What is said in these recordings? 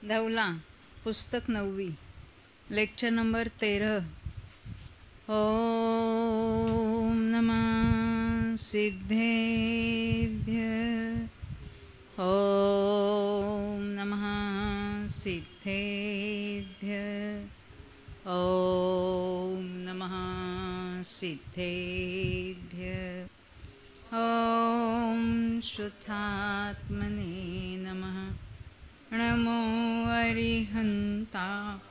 धवला पुस्तक 9वी lecture number 13। ओम नमः सिद्धेभ्य। ओम नमः सिद्धेभ्य। ओम नमः सिद्धेभ्य। ओम शुद्धात्मने नमः। नमो अरिहंता।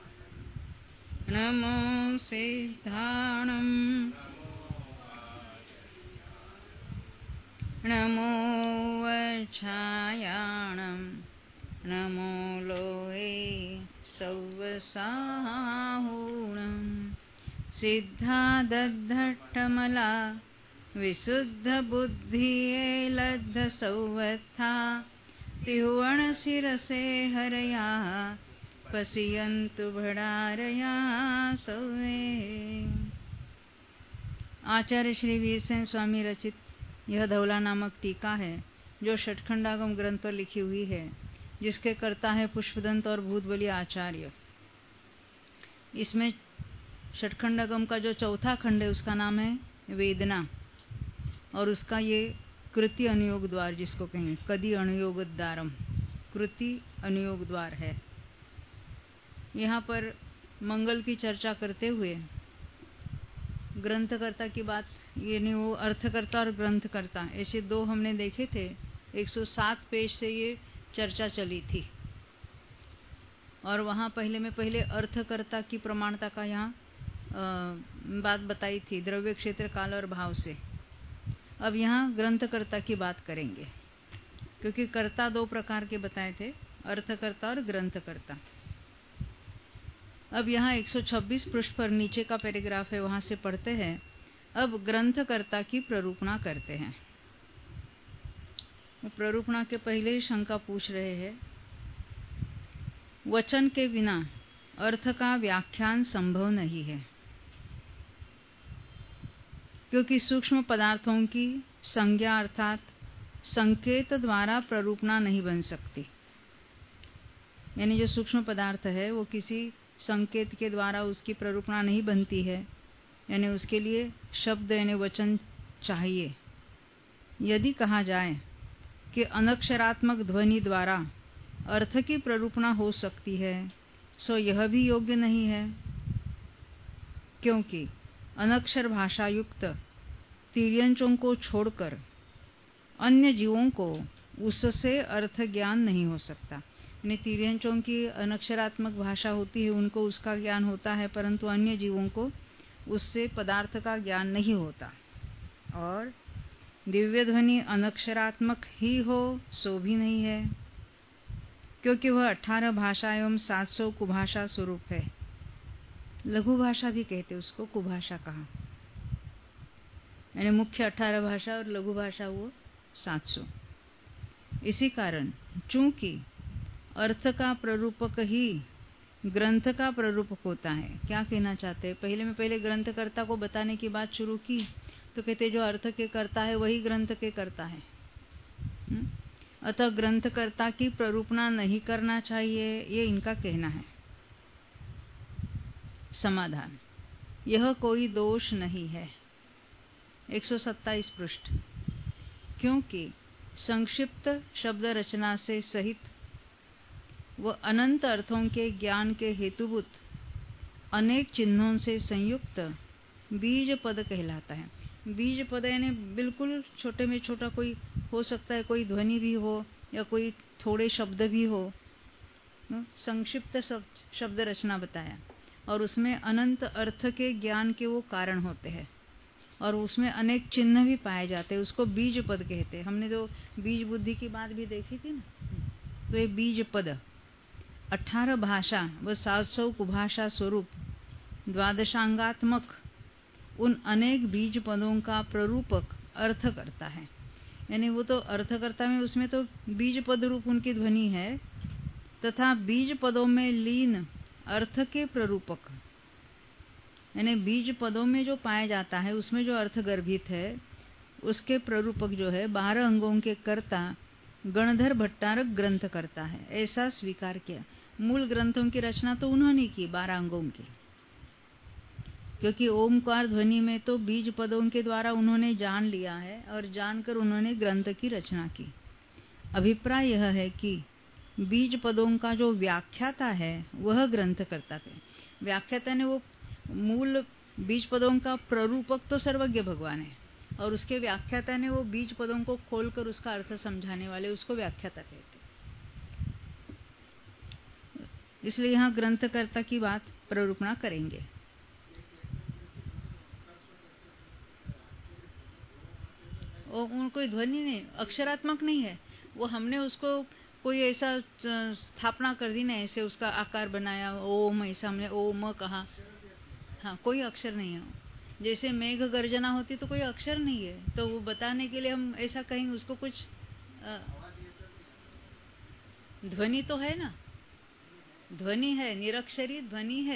नमो सिद्धाणं। नमो वच्छायाणं। नमो लोहे सौवसाहूणं। सिद्धादद्धट्टमला विशुद्धबुद्धिये लब्धसौवत्था। त्रिभुवनशिरसे हरया पश्यन्तु भडारया सौवे। आचार्य श्री वीरसेन स्वामी रचित यह धवला नामक टीका है जो षटखंडागम ग्रंथ पर लिखी हुई है, जिसके कर्ता है पुष्पदंत और भूतबली आचार्य। इसमें षटखंडागम का जो चौथा खंड है उसका नाम है वेदना, और उसका ये कृति अनुयोग द्वार जिसको कहें कदि अनुयोगद्वारम, कृति अनुयोग द्वार है। यहाँ पर मंगल की चर्चा करते हुए ग्रंथकर्ता की बात, यानी वो अर्थकर्ता और ग्रंथकर्ता ऐसे दो हमने देखे थे। 107 पेज से ये चर्चा चली थी, और वहाँ पहले अर्थकर्ता की प्रमाणता का यहाँ बात बताई थी, द्रव्य क्षेत्र काल और भाव से। अब यहाँ ग्रंथकर्ता की बात करेंगे, क्योंकि कर्ता दो प्रकार के बताए थे, अर्थकर्ता और ग्रंथकर्ता। अब यहाँ 126 पृष्ठ पर नीचे का पैराग्राफ है, वहां से पढ़ते हैं। अब ग्रंथकर्ता की प्ररूपणा करते हैं। प्ररूपणा के पहले ही शंका पूछ रहे हैं। वचन के बिना अर्थ का व्याख्यान संभव नहीं है, क्योंकि सूक्ष्म पदार्थों की संज्ञा अर्थात संकेत द्वारा प्ररूपणा नहीं बन सकती। यानी जो सूक्ष्म पदार्थ है वो किसी संकेत के द्वारा उसकी प्ररूपणा नहीं बनती है, यानी उसके लिए शब्द यानी वचन चाहिए। यदि कहा जाए कि अनक्षरात्मक ध्वनि द्वारा अर्थ की प्ररूपणा हो सकती है, सो यह भी योग्य नहीं है, क्योंकि अनक्षर भाषा युक्त तिर्यंचों को छोड़कर अन्य जीवों को उससे अर्थ ज्ञान नहीं हो सकता। तिर्यंचों की अनक्षरात्मक भाषा होती है, उनको उसका ज्ञान होता है, परंतु अन्य जीवों को उससे पदार्थ का ज्ञान नहीं होता। और दिव्य ध्वनि अनक्षरात्मक ही हो सो भी नहीं है, क्योंकि वह 18 भाषा एवं 700 कुभाषा स्वरूप है। लघु भाषा भी कहते उसको, कुभाषा कहा, यानी मुख्य 18 भाषा और लघु भाषा वो 700। इसी कारण चूंकि अर्थ का प्ररूपक ही ग्रंथ का प्ररूपक होता है। क्या कहना चाहते हैं? पहले ग्रंथकर्ता को बताने की बात शुरू की तो कहते जो अर्थ के कर्ता है वही ग्रंथ के कर्ता है। अतः ग्रंथकर्ता की प्ररूपणा नहीं करना चाहिए, ये इनका कहना है। समाधान, यह कोई दोष नहीं है। 127 पृष्ठ। क्योंकि संक्षिप्त शब्द रचना से सहित वह अनंत अर्थों के ज्ञान के हेतुभूत अनेक चिन्हों से संयुक्त बीज पद कहलाता है। बीज पद यानी बिल्कुल छोटे में छोटा कोई हो सकता है, कोई ध्वनि भी हो या कोई थोड़े शब्द भी हो। संक्षिप्त शब्द रचना बताया, और उसमें अनंत अर्थ के ज्ञान के वो कारण होते हैं, और उसमें अनेक चिन्ह भी पाए जाते हैं, उसको बीज पद कहते हैं। हमने जो बीज बुद्धि की बात भी देखी थी ना, तो ये बीज पद 18 भाषा व 700 कुभाषा स्वरूप द्वादशांगात्मक उन अनेक बीज पदों का प्ररूपक अर्थ करता है। यानी वो तो अर्थकर्ता में उसमें तो बीज पद रूप उनकी ध्वनि है, तथा बीज पदों में लीन अर्थ के प्ररूपक, यानी बीज पदों में जो पाया जाता है उसमें जो अर्थ गर्भित है उसके प्ररूपक जो है 12 अंगों के कर्ता गणधर भट्टारक ग्रंथ करता है, ऐसा स्वीकार किया। मूल ग्रंथों की रचना तो उन्होंने की 12 अंगों की, क्योंकि ओमकार ध्वनि में तो बीज पदों के द्वारा उन्होंने जान लिया है और जानकर उन्होंने ग्रंथ की रचना की। अभिप्राय यह है कि बीज पदों का जो व्याख्याता है वह ग्रंथकर्ता है। व्याख्याता ने वो मूल बीज पदों का प्ररूपक तो सर्वज्ञ भगवान है, और उसके व्याख्याता ने वो बीज पदों को खोलकर उसका अर्थ समझाने वाले, उसको व्याख्याता कहते हैं। इसलिए यहाँ ग्रंथकर्ता की बात प्ररूपणा करेंगे। और कोई ध्वनि नहीं, अक्षरात्मक नहीं है वो, हमने उसको कोई ऐसा स्थापना कर दी ना, ऐसे उसका आकार बनाया, ओम ऐसा हमने ओम कहा। हाँ, कोई अक्षर नहीं है। जैसे मेघ गर्जना होती तो कोई अक्षर नहीं है, तो वो बताने के लिए हम ऐसा कहेंगे उसको कुछ ध्वनि तो है ना, ध्वनि है, निरक्षरी ध्वनि है।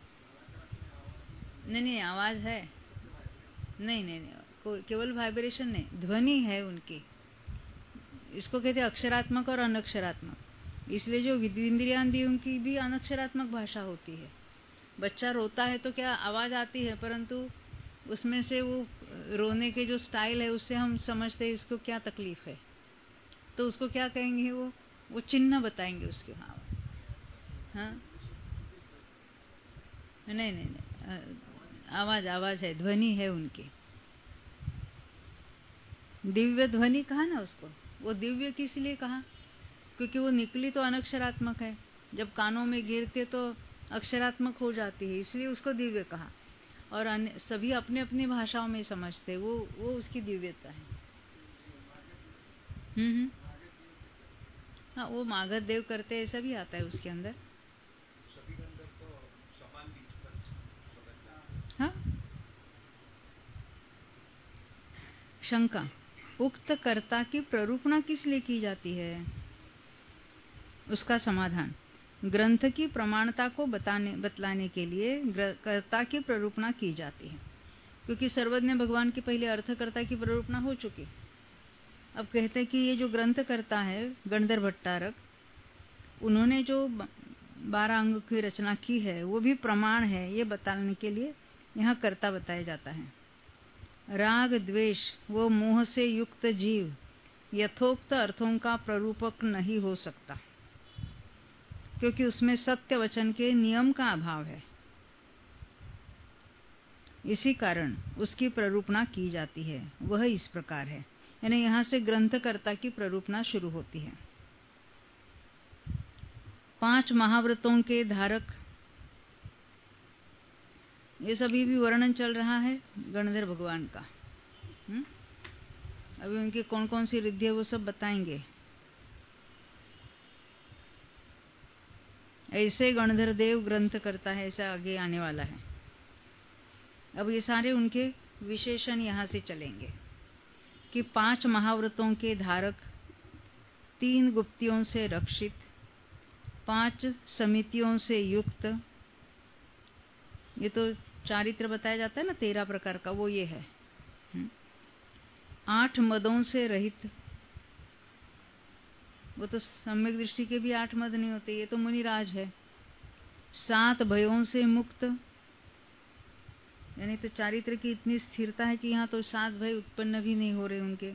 नहीं, आवाज है, नहीं, केवल वाइब्रेशन नहीं, ध्वनि है उनकी। इसको कहते हैं अक्षरात्मक और अनक्षरात्मक। इसलिए जो विद्युन्द्रियांदियों की भी अनक्षरात्मक भाषा होती है। बच्चा रोता है तो क्या आवाज आती है, परंतु उसमें से वो रोने के जो स्टाइल है उससे हम समझते हैं इसको क्या तकलीफ है, तो उसको क्या कहेंगे, वो चिन्ह बताएंगे उसके। हाँ, नहीं, आवाज है, ध्वनि है उनकी। दिव्य ध्वनि कहा ना उसको, वो दिव्य किस लिए कहा, क्योंकि वो निकली तो अनक्षरात्मक है, जब कानों में गिरते तो अक्षरात्मक हो जाती है, इसलिए उसको दिव्य कहा। और सभी अपने अपनी भाषाओं में समझते, वो उसकी दिव्यता है। हाँ, वो मागध देव करते ऐसा भी आता है उसके अंदर। हाँ, शंका, उक्त कर्ता की प्ररूपणा किस लिए की जाती है? उसका समाधान, ग्रंथ की प्रमाणता को बतलाने के लिए कर्ता की प्ररूपणा की जाती है, क्योंकि सर्वज्ञ भगवान की पहले अर्थकर्ता की प्ररूपणा हो चुकी। अब कहते हैं कि ये जो ग्रंथकर्ता है गणधर भट्टारक, उन्होंने जो 12 अंग की रचना की है वो भी प्रमाण है, ये बताने के लिए यहाँ कर्ता बताया जाता है। राग द्वेष व मोह से युक्त जीव यथोक्त अर्थों का प्ररूपक नहीं हो सकता, क्योंकि उसमें सत्य वचन के नियम का अभाव है। इसी कारण उसकी प्ररूपणा की जाती है। वह इस प्रकार है, यानी यहाँ से ग्रंथकर्ता की प्ररूपणा शुरू होती है। 5 महाव्रतों के धारक, ये सभी भी वर्णन चल रहा है गणधर भगवान का। अभी उनकी कौन कौन सी रिद्धि है वो सब बताएंगे। ऐसे गणधर देव ग्रंथ करता है, ऐसा आगे आने वाला है। अब ये सारे उनके विशेषण यहाँ से चलेंगे कि 5 महाव्रतों के धारक, 3 गुप्तियों से रक्षित, 5 समितियों से युक्त, ये तो चारित्र बताया जाता है ना 13 प्रकार का, वो ये है। 8 मदों से रहित, वो तो सम्यक दृष्टि के भी 8 मद नहीं होते, ये तो मुनिराज है। 7 भयों से मुक्त, यानी तो चारित्र की इतनी स्थिरता है कि यहाँ तो 7 भय उत्पन्न भी नहीं हो रहे उनके।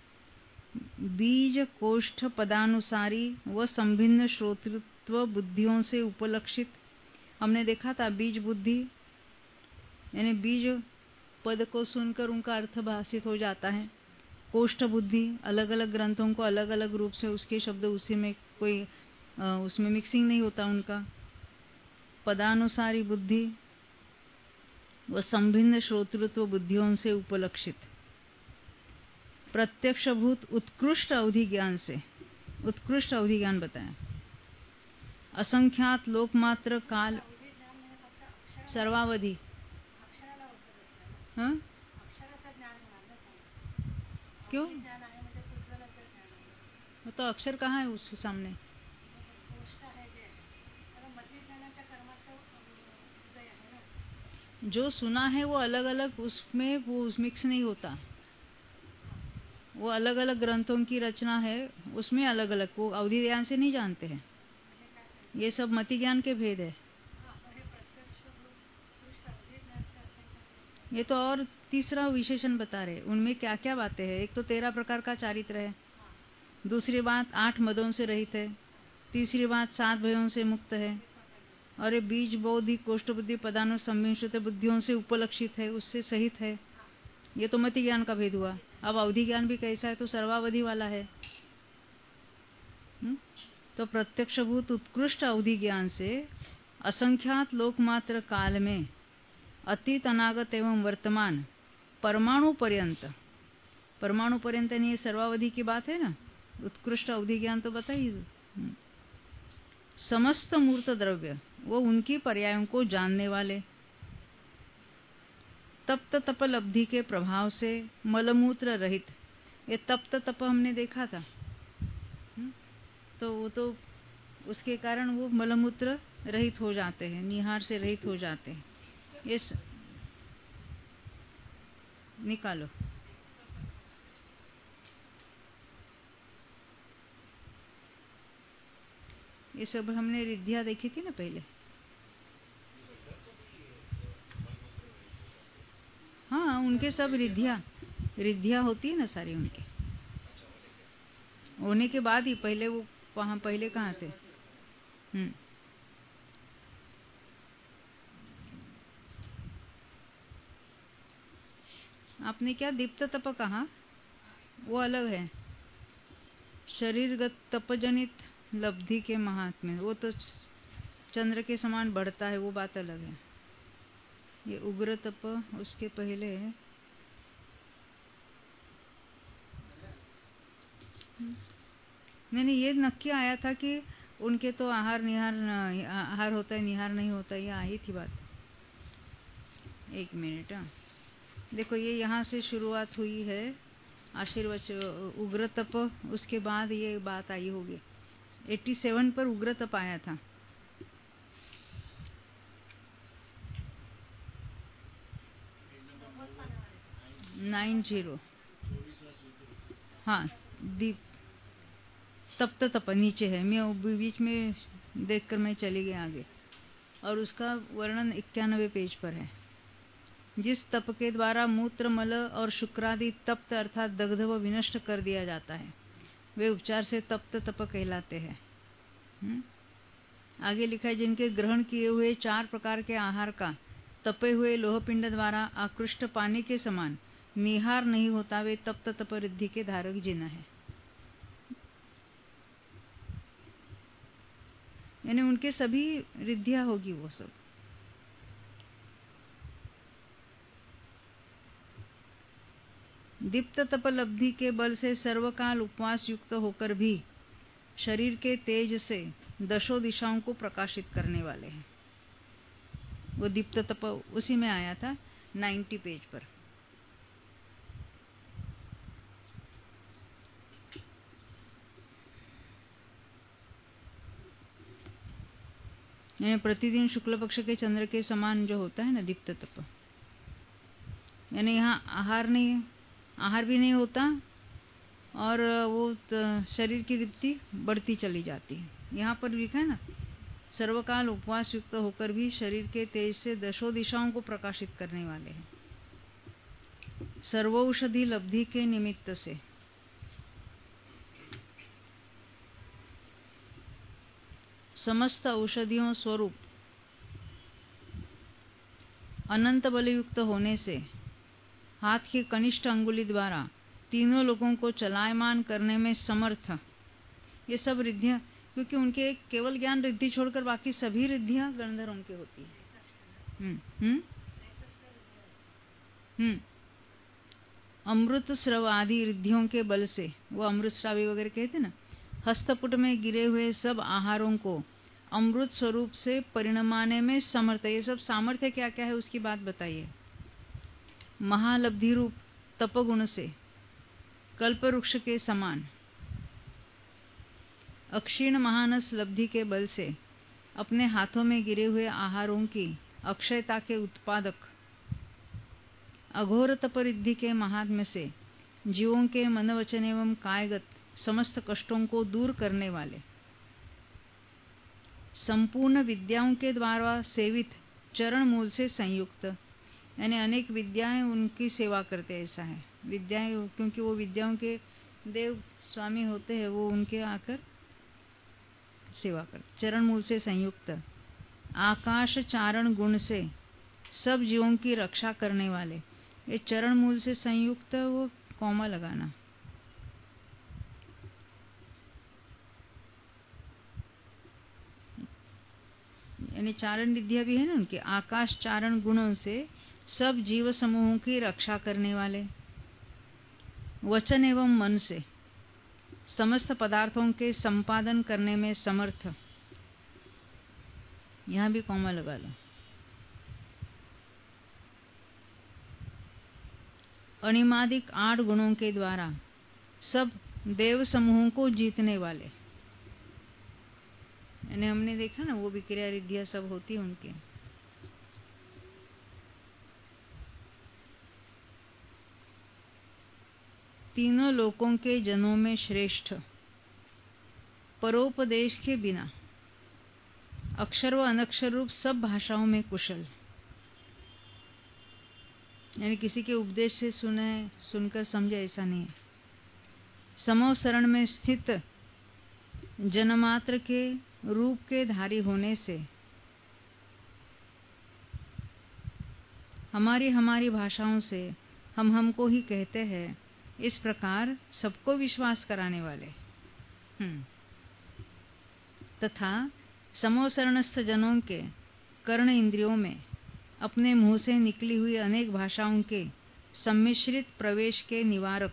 बीज कोष्ठ पदानुसारी व संभिन्न श्रोतृत्व बुद्धियों से उपलक्षित, हमने देखा था बीज बुद्धि, यानी बीज पद को सुनकर उनका अर्थ भाषित हो जाता है। कोष्ठ बुद्धि, अलग अलग ग्रंथों को अलग अलग रूप से उसके शब्द उसी में कोई उसमें मिक्सिंग नहीं होता उनका। पदानुसारी बुद्धि व संभिन्न श्रोतृत्व बुद्धियों से उपलक्षित, प्रत्यक्षभूत उत्कृष्ट अवधि ज्ञान से, उत्कृष्ट अवधि ज्ञान बताया। असंख्यात लोकमात्र काल सर्वावधि, हाँ क्यों, वो तो अक्षर कहाँ है उसके सामने? जो सुना है वो अलग अलग, उसमें वो मिक्स नहीं होता। वो अलग अलग ग्रंथों की रचना है, उसमें अलग अलग, वो अवधि ज्ञान से नहीं जानते हैं। ये सब मति ज्ञान के भेद है। ये तो और तीसरा विशेषण बता रहे, उनमें क्या क्या बातें हैं। एक तो 13 प्रकार का चारित्र है, दूसरी बात 8 मदों से रहित है, तीसरी बात 7 भयों से मुक्त है, और ये बीज बौद्धि कोष्ठ बुद्धि पदानु संविंशित बुद्धियों से उपलक्षित है, उससे सहित है। ये तो मति ज्ञान का भेद हुआ। अब अवधि ज्ञान भी कैसा है, तो सर्वावधि वाला है। तो प्रत्यक्षभूत उत्कृष्ट अवधि ज्ञान से असंख्यात लोकमात्र काल में अतीत अनागत एवं वर्तमान परमाणु पर्यंत, परमाणु पर्यंत नहीं, ये सर्वावधि की बात है ना। उत्कृष्ट अवधि ज्ञान तो बताइए। समस्त मूर्त द्रव्य वो उनकी पर्यायों को जानने वाले, तप्त तपलब्धि के प्रभाव से मलमूत्र रहित। ये तप्त तप हमने देखा था, तो वो तो उसके कारण वो मलमूत्र रहित हो जाते हैं, निहार से रहित हो जाते हैं। ये निकालो। ये सब हमने रिद्धियां देखी थी ना पहले। हाँ, उनके सब रिद्धियां होती है ना सारी उनके होने के बाद ही। पहले वो वहां पहले कहाँ थे? आपने क्या दीप्त तप कहा, वो अलग है। शरीरगत तपजनित लब्धि के महात्म्य, वो तो चंद्र के समान बढ़ता है, वो बात अलग है। ये उग्र तप उसके पहले है। नहीं, ये नक्की आया था कि उनके तो आहार निहार, आहार होता है निहार नहीं होता, ये आई थी बात। एक मिनट। देखो, ये यहाँ से शुरुआत हुई है आशीर्वच उग्र तप, उसके बाद ये बात आई होगी। 87 पर उग्र तप आया था। हाँ, दीप तप्त तप नीचे है, मैं बीच में देखकर मैं चली गई आगे, और उसका वर्णन 91 पेज पर है। जिस तप के द्वारा मूत्र मल और शुक्रादि तप्त अर्थात दग्ध व विनष्ट कर दिया जाता है, वे उपचार से तप्त तप कहलाते हैं। आगे लिखा है, जिनके ग्रहण किए हुए 4 प्रकार के आहार का तपे हुए लोहपिंड द्वारा आकृष्ट पानी के समान निहार नहीं होता, वे तप्त तप रिद्धि के धारक जिन है। यानी उनके सभी रिद्धियां होगी वो सब। दीप्त तपलब्धि के बल से सर्वकाल उपवास युक्त होकर भी शरीर के तेज से दशों दिशाओं को प्रकाशित करने वाले हैं। वो दीप्त तप उसी में आया था 90 पेज पर। यानी प्रतिदिन शुक्ल पक्ष के चंद्र के समान जो होता है ना दीप्त तप, यानी यहाँ आहार नहीं, आहार भी नहीं होता, और वो शरीर की दीप्ति बढ़ती चली जाती है। यहाँ पर लिखा है ना, सर्वकाल उपवास युक्त होकर भी शरीर के तेज से दशों दिशाओं को प्रकाशित करने वाले हैं। सर्वौषधि लब्धि के निमित्त से समस्त औषधियों स्वरूप अनंत बलयुक्त होने से हाथ की कनिष्ठ अंगुली द्वारा तीनों लोगों को चलायमान करने में समर्थ। ये सब रिद्धियां, क्योंकि उनके केवल ज्ञान रिद्धि छोड़कर बाकी सभी रिद्धियां गणधरों की होती है। अमृत स्रव आदि रिद्धियों के बल से, वो अमृत श्रावी वगैरह कहते ना, हस्तपुट में गिरे हुए सब आहारों को अमृत स्वरूप से परिणमाने में समर्थ है। ये सब सामर्थ्य क्या क्या है उसकी बात बताइए। महालब्धि रूप तपगुण से कल्पवृक्ष के समान अक्षीण महानस लब्धि के बल से अपने हाथों में गिरे हुए आहारों की अक्षयता के उत्पादक, अघोर तपरिद्धि के महात्म्य से जीवों के मन वचन एवं कायगत समस्त कष्टों को दूर करने वाले, संपूर्ण विद्याओं के द्वारा सेवित चरण मूल से संयुक्त, यानी अनेक विद्याएं उनकी सेवा करते हैं, ऐसा है। विद्याएं क्योंकि वो विद्याओं के देव स्वामी होते हैं, वो उनके आकर सेवा करते। चरण मूल से संयुक्त, आकाश चारण गुण से सब जीवों की रक्षा करने वाले। ये चरण मूल से संयुक्त, वो कॉमा लगाना। यानी चारण विद्या भी है ना उनके। आकाश चारण गुणों से सब जीव समूहों की रक्षा करने वाले, वचन एवं मन से समस्त पदार्थों के संपादन करने में समर्थ। यहां भी कॉमा लगा लो। अनिमादिक 8 गुणों के द्वारा सब देव समूहों को जीतने वाले, यानी हमने देखा ना वो विक्रिया रिद्धियां सब होती है उनके। तीनों लोकों के जनों में श्रेष्ठ, परोपदेश के बिना अक्षर व अनक्षर रूप सब भाषाओं में कुशल, यानी किसी के उपदेश से सुनकर समझे ऐसा नहीं है। समो शरण में स्थित जनमात्र के रूप के धारी होने से हमारी भाषाओं से हम हमको ही कहते हैं, इस प्रकार सबको विश्वास कराने वाले। तथा समोशरणस्थ जनों के कर्ण इंद्रियों में अपने मुंह से निकली हुई अनेक भाषाओं के सम्मिश्रित प्रवेश के निवारक,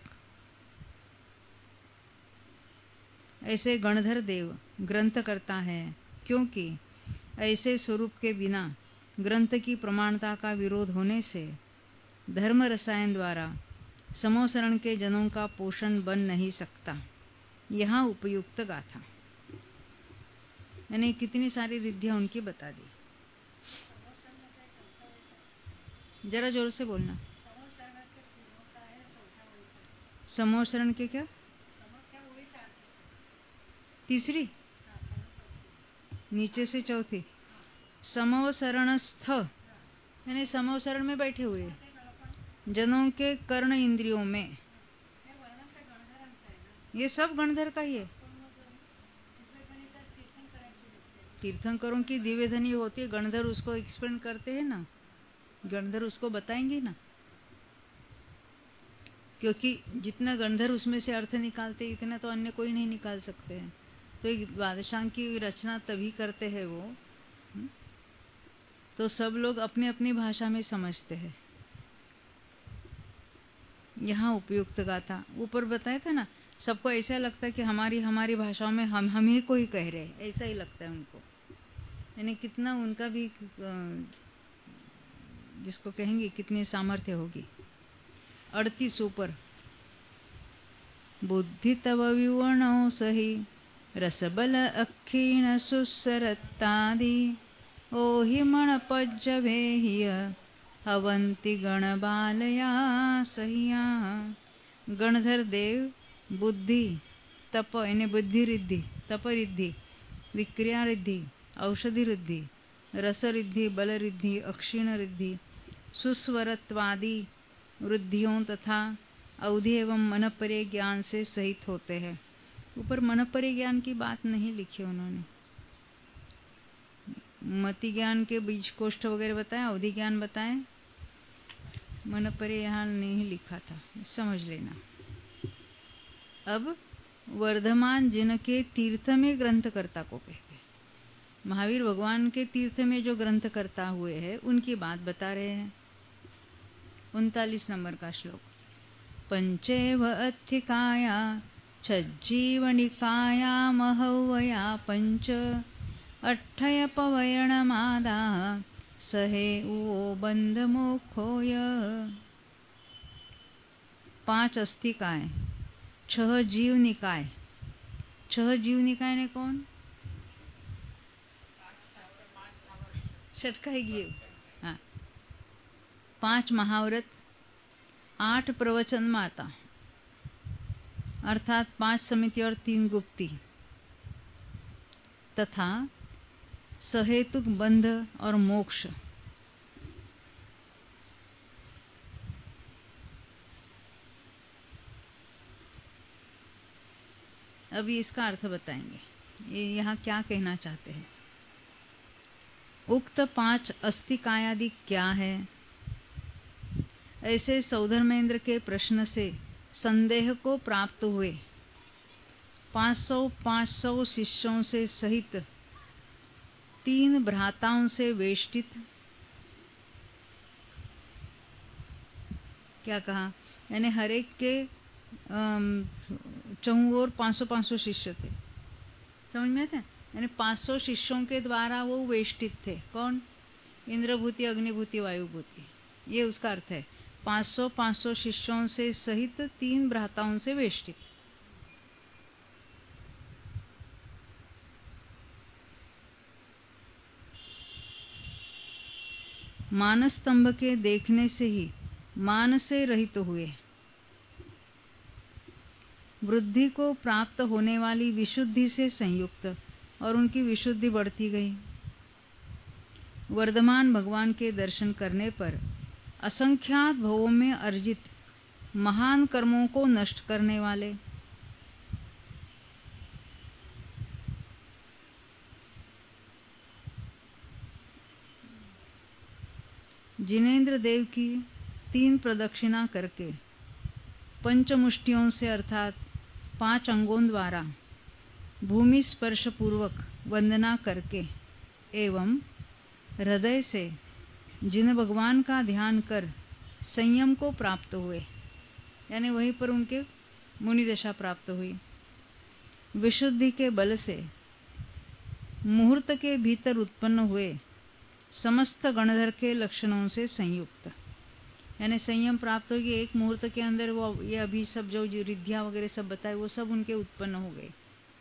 ऐसे गणधर देव ग्रंथ करता है, क्योंकि ऐसे स्वरूप के बिना ग्रंथ की प्रमाणता का विरोध होने से धर्म रसायन द्वारा समोशरण के जनों का पोषण बन नहीं सकता। यहाँ उपयुक्त गाथा, यानी कितनी सारी रिद्धियां उनकी बता दी। जरा जोर से बोलना। समोशरण के क्या? तीसरी, नीचे से चौथी। समोशरणस्थ, यानी समोशरण में बैठे हुए जनों के कर्ण इंद्रियों में। ये सब गणधर का ही है। तीर्थंकरों की दिव्य ध्वनि होती है, गणधर उसको एक्सप्लेन करते हैं ना, गणधर उसको बताएंगे ना, क्योंकि जितना गणधर उसमें से अर्थ निकालते इतना तो अन्य कोई नहीं निकाल सकते हैं। तो एक द्वादशांग की रचना तभी करते हैं वो, तो सब लोग अपनी अपनी भाषा में समझते हैं। यहाँ उपयुक्त गाथा ऊपर बताया था ना, सबको ऐसा लगता है कि हमारी भाषाओं में हम ही को ही कह रहे हैं, ऐसा ही लगता है उनको। यानी कितना उनका भी जिसको कहेंगे कितनी सामर्थ्य होगी। 38 ऊपर। बुद्धि तव विवरणो सही रसबल अक्षीण सुसरत्तादि ओहि मण पज्जवेह्य अवंति गण बालया सहिया। गणधर देव बुद्धि तप, यानी बुद्धि रिद्धि, तप रिद्धि, विक्रिया रिद्धि, औषधि रिद्धि, रस रिद्धि, बल रिद्धि, अक्षीण रिद्धि, सुस्वरत्वादि वृद्धियों तथा अवधि एवं मनपरे ज्ञान से सहित होते हैं। ऊपर मनपरे ज्ञान की बात नहीं लिखी उन्होंने, मति ज्ञान के बीज कोष्ठ वगैरह बताया, अवधि ज्ञान बताए, मनपरे यहाँ नहीं लिखा था, समझ लेना। अब वर्धमान जिनके तीर्थ में ग्रंथकर्ता को कहते हैं, महावीर भगवान के तीर्थ में जो ग्रंथकर्ता हुए हैं उनकी बात बता रहे हैं। 39 नंबर का श्लोक। पंचेव अत्थिकाया छज्जीवनिकाया महवया पंच अट्ठय पवयणमादा सहे उो बंध मोक्षोय। 5 अस्थिकाय, 6 जीव निकाय। 6 जीव निकाय ने कौन? षटकाय जीव, हाँ। 5 महाव्रत, 8 प्रवचन माता, अर्थात 5 समिति और 3 गुप्ती, तथा सहेतुक बंध और मोक्ष। अभी इसका अर्थ बताएंगे, ये यहाँ क्या कहना चाहते हैं। उक्त 5 अस्तिकायादि क्या है? ऐसे सौधर्मेंद्र के प्रश्न से संदेह को प्राप्त हुए 500 शिष्यों से सहित 3 भ्राताओं से वेष्टित, क्या कहा, यानी हर एक के चौं ओर 500 शिष्य थे, समझ में थे, यानी 500 शिष्यों के द्वारा वो वेष्टित थे। कौन? इंद्रभूति, अग्निभूति, वायुभूति, ये उसका अर्थ है। 500 शिष्यों से सहित 3 भ्राताओं से वेष्टित। मानस स्तंभ के देखने से ही मान से रहित हुए। वृद्धि को प्राप्त होने वाली विशुद्धि से संयुक्त और उनकी विशुद्धि बढ़ती गई। वर्धमान भगवान के दर्शन करने पर असंख्यात भवों में अर्जित महान कर्मों को नष्ट करने वाले जिनेन्द्र देव की 3 प्रदक्षिणा करके पंचमुष्टियों से अर्थात 5 अंगों द्वारा भूमि स्पर्श पूर्वक वंदना करके एवं हृदय से जिन भगवान का ध्यान कर संयम को प्राप्त हुए, यानी वहीं पर उनके मुनि दशा प्राप्त हुई। विशुद्धि के बल से मुहूर्त के भीतर उत्पन्न हुए समस्त गणधर के लक्षणों से संयुक्त, यानी संयम प्राप्त होगी। एक मुहूर्त के अंदर वो ये अभी सब जो रिद्धियां वगैरह सब बताए वो सब उनके उत्पन्न हो गए।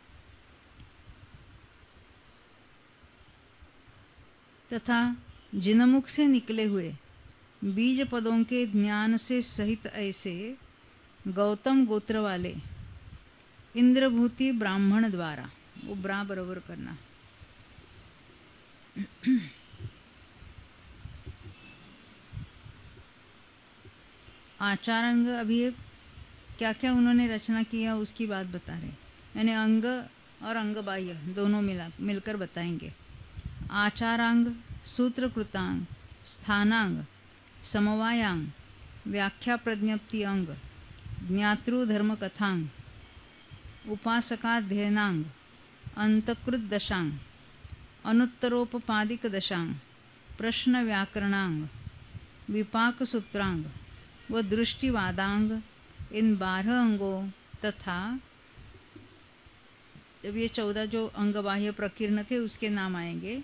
तथा जिनमुख से निकले हुए बीज पदों के ज्ञान से सहित ऐसे गौतम गोत्र वाले इंद्रभूति ब्राह्मण द्वारा, वो ब्रा बरोबर करना, आचारांग, अभी क्या क्या उन्होंने रचना किया उसकी बात बता रहे, यानी अंग और अंग बाह्य दोनों मिलकर बताएंगे। आचारांग, सूत्रकृतांग, स्थानांग, समवायांग, व्याख्या प्रज्ञप्ति अंग, ज्ञातृ धर्म कथांग, उपासकाध्ययनांग, अंतकृत दशांग, अनुत्तरोपपादिक दशांग, प्रश्न व्याकरणांग, विपाक सूत्रांग व दृष्टिवादांग, इन 12 अंगों तथा जब ये 14 जो अंग बाह्य प्रकीर्ण थे उसके नाम आएंगे।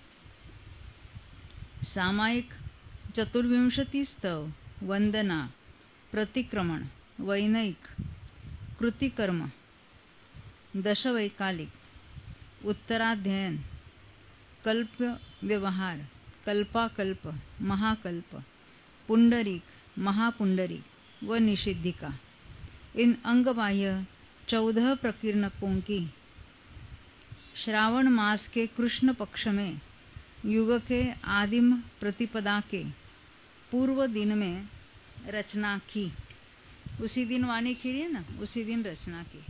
सामायिक 24 स्तव, वंदना, प्रतिक्रमण, वैनयिक, कृतिकर्म, दशवैकालिक, उत्तराध्ययन, कल्प व्यवहार, कल्पाकल्प, महाकल्प, पुंडरीक, महापुंडरीक व निषिद्धिका, इन अंग बाह्य 14 प्रकीर्णकों की श्रावण मास के कृष्ण पक्ष में युग के आदिम प्रतिपदा के पूर्व दिन में रचना की। उसी दिन वाणी खीरी है ना, उसी दिन रचना की।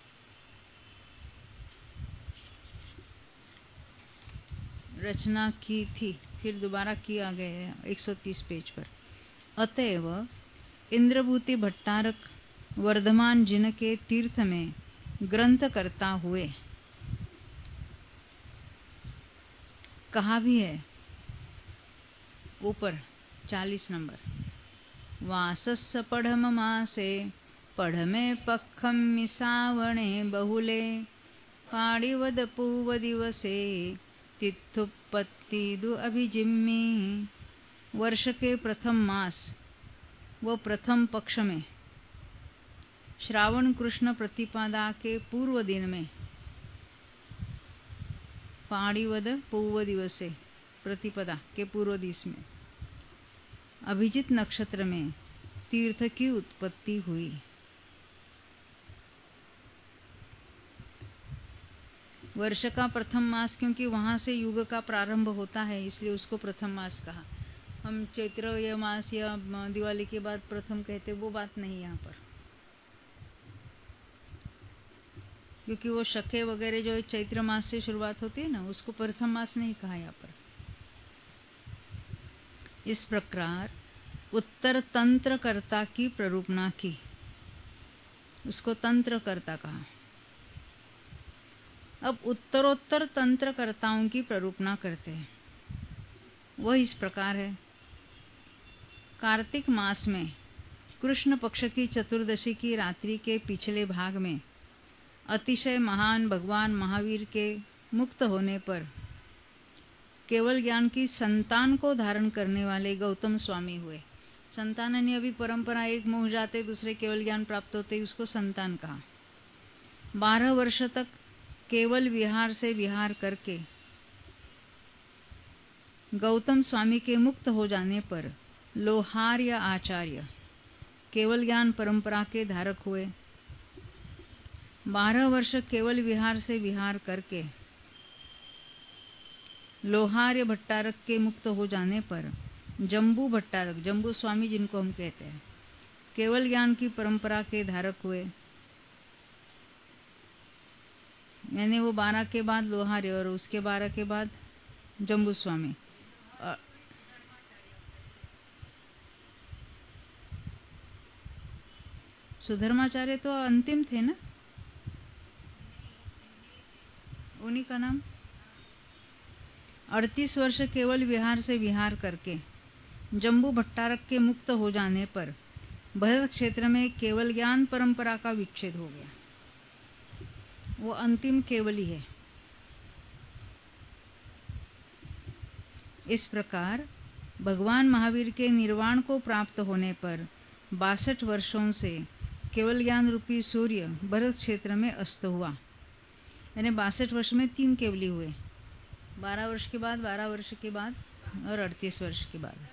रचना की थी, फिर दोबारा की आ गए हैं 130 पेज पर। अतएव इंद्रभूति भट्टारक वर्धमान जिन के तीर्थ में ग्रंथ करता हुए, कहा भी है ऊपर 40 नंबर, वासस्स पढ़म मासे पढ़ में पक्खम मिसावणे बहुले पाड़िवद पूव दिवसे तिथुपत्तिदु अभिजिम्मी। वर्ष के प्रथम मास व प्रथम पक्ष में श्रावण कृष्ण प्रतिपदा के पूर्व दिन में, पाड़िवद पूर्व दिवसे, प्रतिपदा के पूर्व दिवस में अभिजित नक्षत्र में तीर्थ की उत्पत्ति हुई। वर्ष का प्रथम मास, क्योंकि वहां से युग का प्रारंभ होता है, इसलिए उसको प्रथम मास कहा। हम चैत्र या मास या दिवाली के बाद प्रथम कहते, वो बात नहीं यहाँ पर, क्योंकि वो शके वगैरह जो चैत्र मास से शुरुआत होती है ना, उसको प्रथम मास नहीं कहा यहाँ पर। इस प्रकार उत्तर तंत्रकर्ता की प्ररूपणा की, उसको तंत्रकर्ता कहा। अब उत्तरोत्तर तंत्रकर्ताओं की प्ररूपणा करते हैं। वह इस प्रकार है। कार्तिक मास में कृष्ण पक्ष की चतुर्दशी की रात्रि के पिछले भाग में अतिशय महान भगवान महावीर के मुक्त होने पर केवल ज्ञान की संतान को धारण करने वाले गौतम स्वामी हुए। संतान यानी अभी परंपरा, एक मोह जाते दूसरे केवल ज्ञान प्राप्त होते, उसको संतान कहा। 12 वर्ष तक केवल विहार से विहार करके गौतम स्वामी के मुक्त हो जाने पर लोहार या आचार्य केवल ज्ञान परंपरा के धारक हुए। 12 वर्ष केवल विहार से विहार करके लोहार या भट्टारक के मुक्त हो जाने पर जम्बू भट्टारक, जम्बू स्वामी जिनको हम कहते हैं, केवल ज्ञान की परंपरा के धारक हुए। यानी वो 12 के बाद लोहार और उसके 12 के बाद जम्बू स्वामी। सुधर्माचार्य तो अंतिम थे ना, उन्हीं का नाम। 38 वर्ष केवल विहार से विहार करके जम्बू भट्टारक के मुक्त हो जाने पर भरत क्षेत्र में केवल ज्ञान परंपरा का विच्छेद हो गया। वो अंतिम केवली है। इस प्रकार भगवान महावीर के निर्वाण को प्राप्त होने पर 62 वर्षों से केवल ज्ञान रूपी सूर्य भरत क्षेत्र में अस्त हुआ। यानी 62 वर्ष में 3 केवली हुए, 12 वर्ष के बाद, 12 वर्ष के बाद और 38 वर्ष के बाद।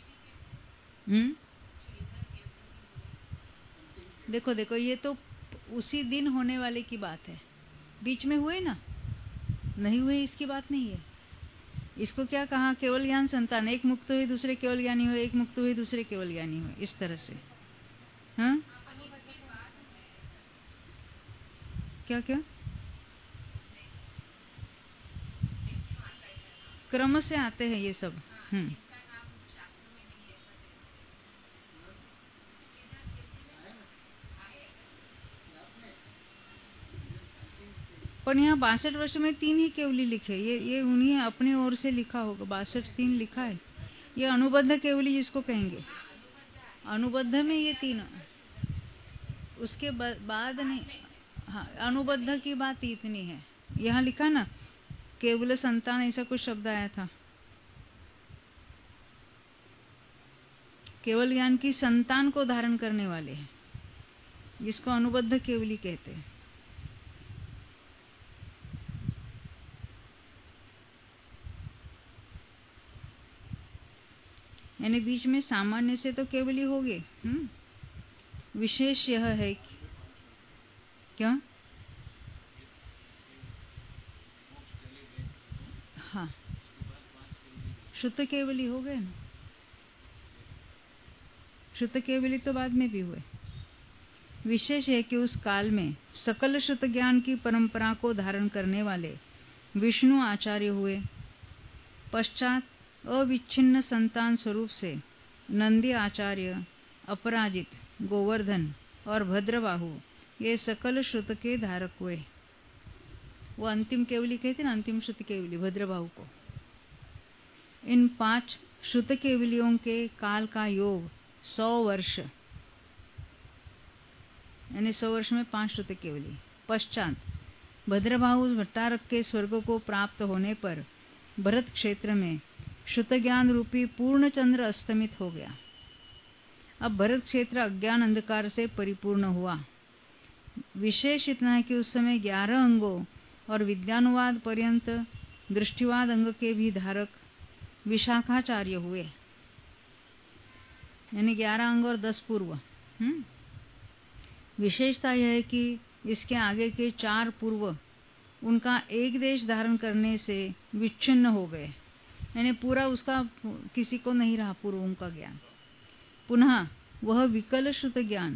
देखो देखो, ये तो उसी दिन होने वाले की बात है। बीच में हुए ना, नहीं हुए इसकी बात नहीं है। इसको क्या कहा, केवल ज्ञान संतान, एक मुक्त हुए दूसरे केवल ज्ञानी हुए, एक मुक्त हुए दूसरे केवल ज्ञानी हुए, इस तरह से। हाँ, क्या क्या क्रम से आते हैं ये सब। पर यहाँ 62 वर्ष में 3 ही केवली लिखे, ये उन्हीं अपनी ओर से लिखा होगा। 62 3 लिखा है। ये अनुबद्ध केवली जिसको कहेंगे, अनुबद्ध में ये 3, उसके बाद नहीं। हाँ, अनुबद्ध की बात इतनी है। यहाँ लिखा ना केवल संतान, ऐसा कुछ शब्द आया था। केवल ज्ञान की संतान को धारण करने वाले हैं, जिसको अनुबद्ध केवली कहते हैं। यानी बीच में सामान्य से तो केवली हो गए। विशेष यह है कि क्या, हाँ, शुद्ध केवली हो गए ना। शुद्ध केवली तो बाद में भी हुए। विशेष है कि उस काल में सकल शुद्ध ज्ञान की परंपरा को धारण करने वाले विष्णु आचार्य हुए। पश्चात अविच्छिन्न संतान स्वरूप से नंदी आचार्य, अपराजित, गोवर्धन और भद्रबाहु ये सकल श्रुत के धारक हुए। वो अंतिम केवली कहते ना, अंतिम श्रुत केवली भद्रबाहु को। इन 5 श्रुत केवलियों के काल का योग 100 वर्ष, यानी 100 वर्ष में 5 श्रुत केवली। पश्चात भद्रबाहु भट्टारक के स्वर्ग को प्राप्त होने पर भरत क्षेत्र में शुद्ध ज्ञान रूपी पूर्ण चंद्र अस्तमित हो गया। अब भरत क्षेत्र अज्ञान अंधकार से परिपूर्ण हुआ। विशेष इतना है कि उस समय 11 अंगों और विद्यानुवाद पर्यंत दृष्टिवाद अंग के भी धारक विशाखाचार्य हुए। यानी 11 अंग और 10 पूर्व। विशेषता यह है कि इसके आगे के 4 पूर्व उनका एक देश धारण करने से विच्छिन्न हो गए, यानी पूरा उसका किसी को नहीं रहा पूर्वों का ज्ञान। पुनः वह विकल श्रुत ज्ञान,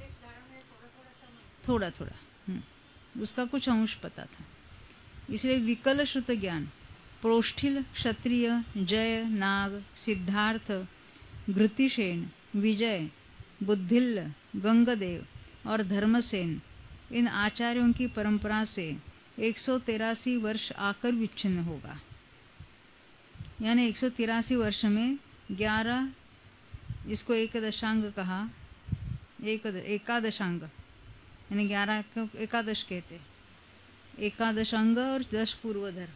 थोड़ा थोड़ा उसका कुछ अंश पता था, इसलिए विकल श्रुत ज्ञान प्रोष्ठिल, क्षत्रिय, जय, नाग, सिद्धार्थ, घृतिसेन, विजय, बुद्धिल्ल, गंगदेव और धर्मसेन इन आचार्यों की परंपरा से 183 वर्ष आकर विच्छिन्न होगा। यानी 183 वर्ष में 11, इसको एकदशांग कहा, एकादशांग यानी 11 को एकादश कहते, एकादशांग और 10 पूर्वधर।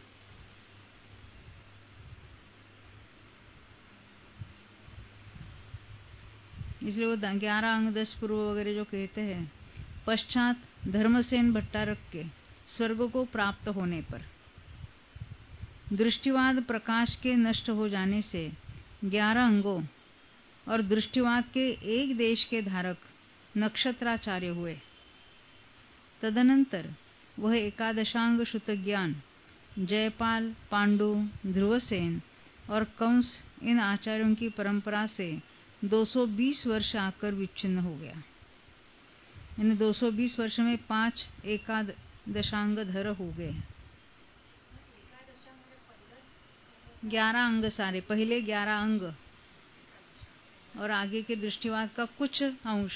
इसलिए वो 11 अंग 10 पूर्व वगैरह जो कहते हैं। पश्चात धर्मसेन भट्टारक के स्वर्ग को प्राप्त होने पर दृष्टिवाद प्रकाश के नष्ट हो जाने से 11 अंगों और दृष्टिवाद के एक देश के धारक नक्षत्राचार्य हुए। तदनंतर वह एकादशांग श्रुत ज्ञान जयपाल, पांडु, ध्रुवसेन और कंस इन आचार्यों की परंपरा से 220 वर्ष आकर विच्छिन्न हो गया। यानी 220 वर्ष में 5 एकादशांग धर हो गए। 11 अंग सारे, पहले 11 अंग और आगे के दृष्टिवाद का कुछ अंश।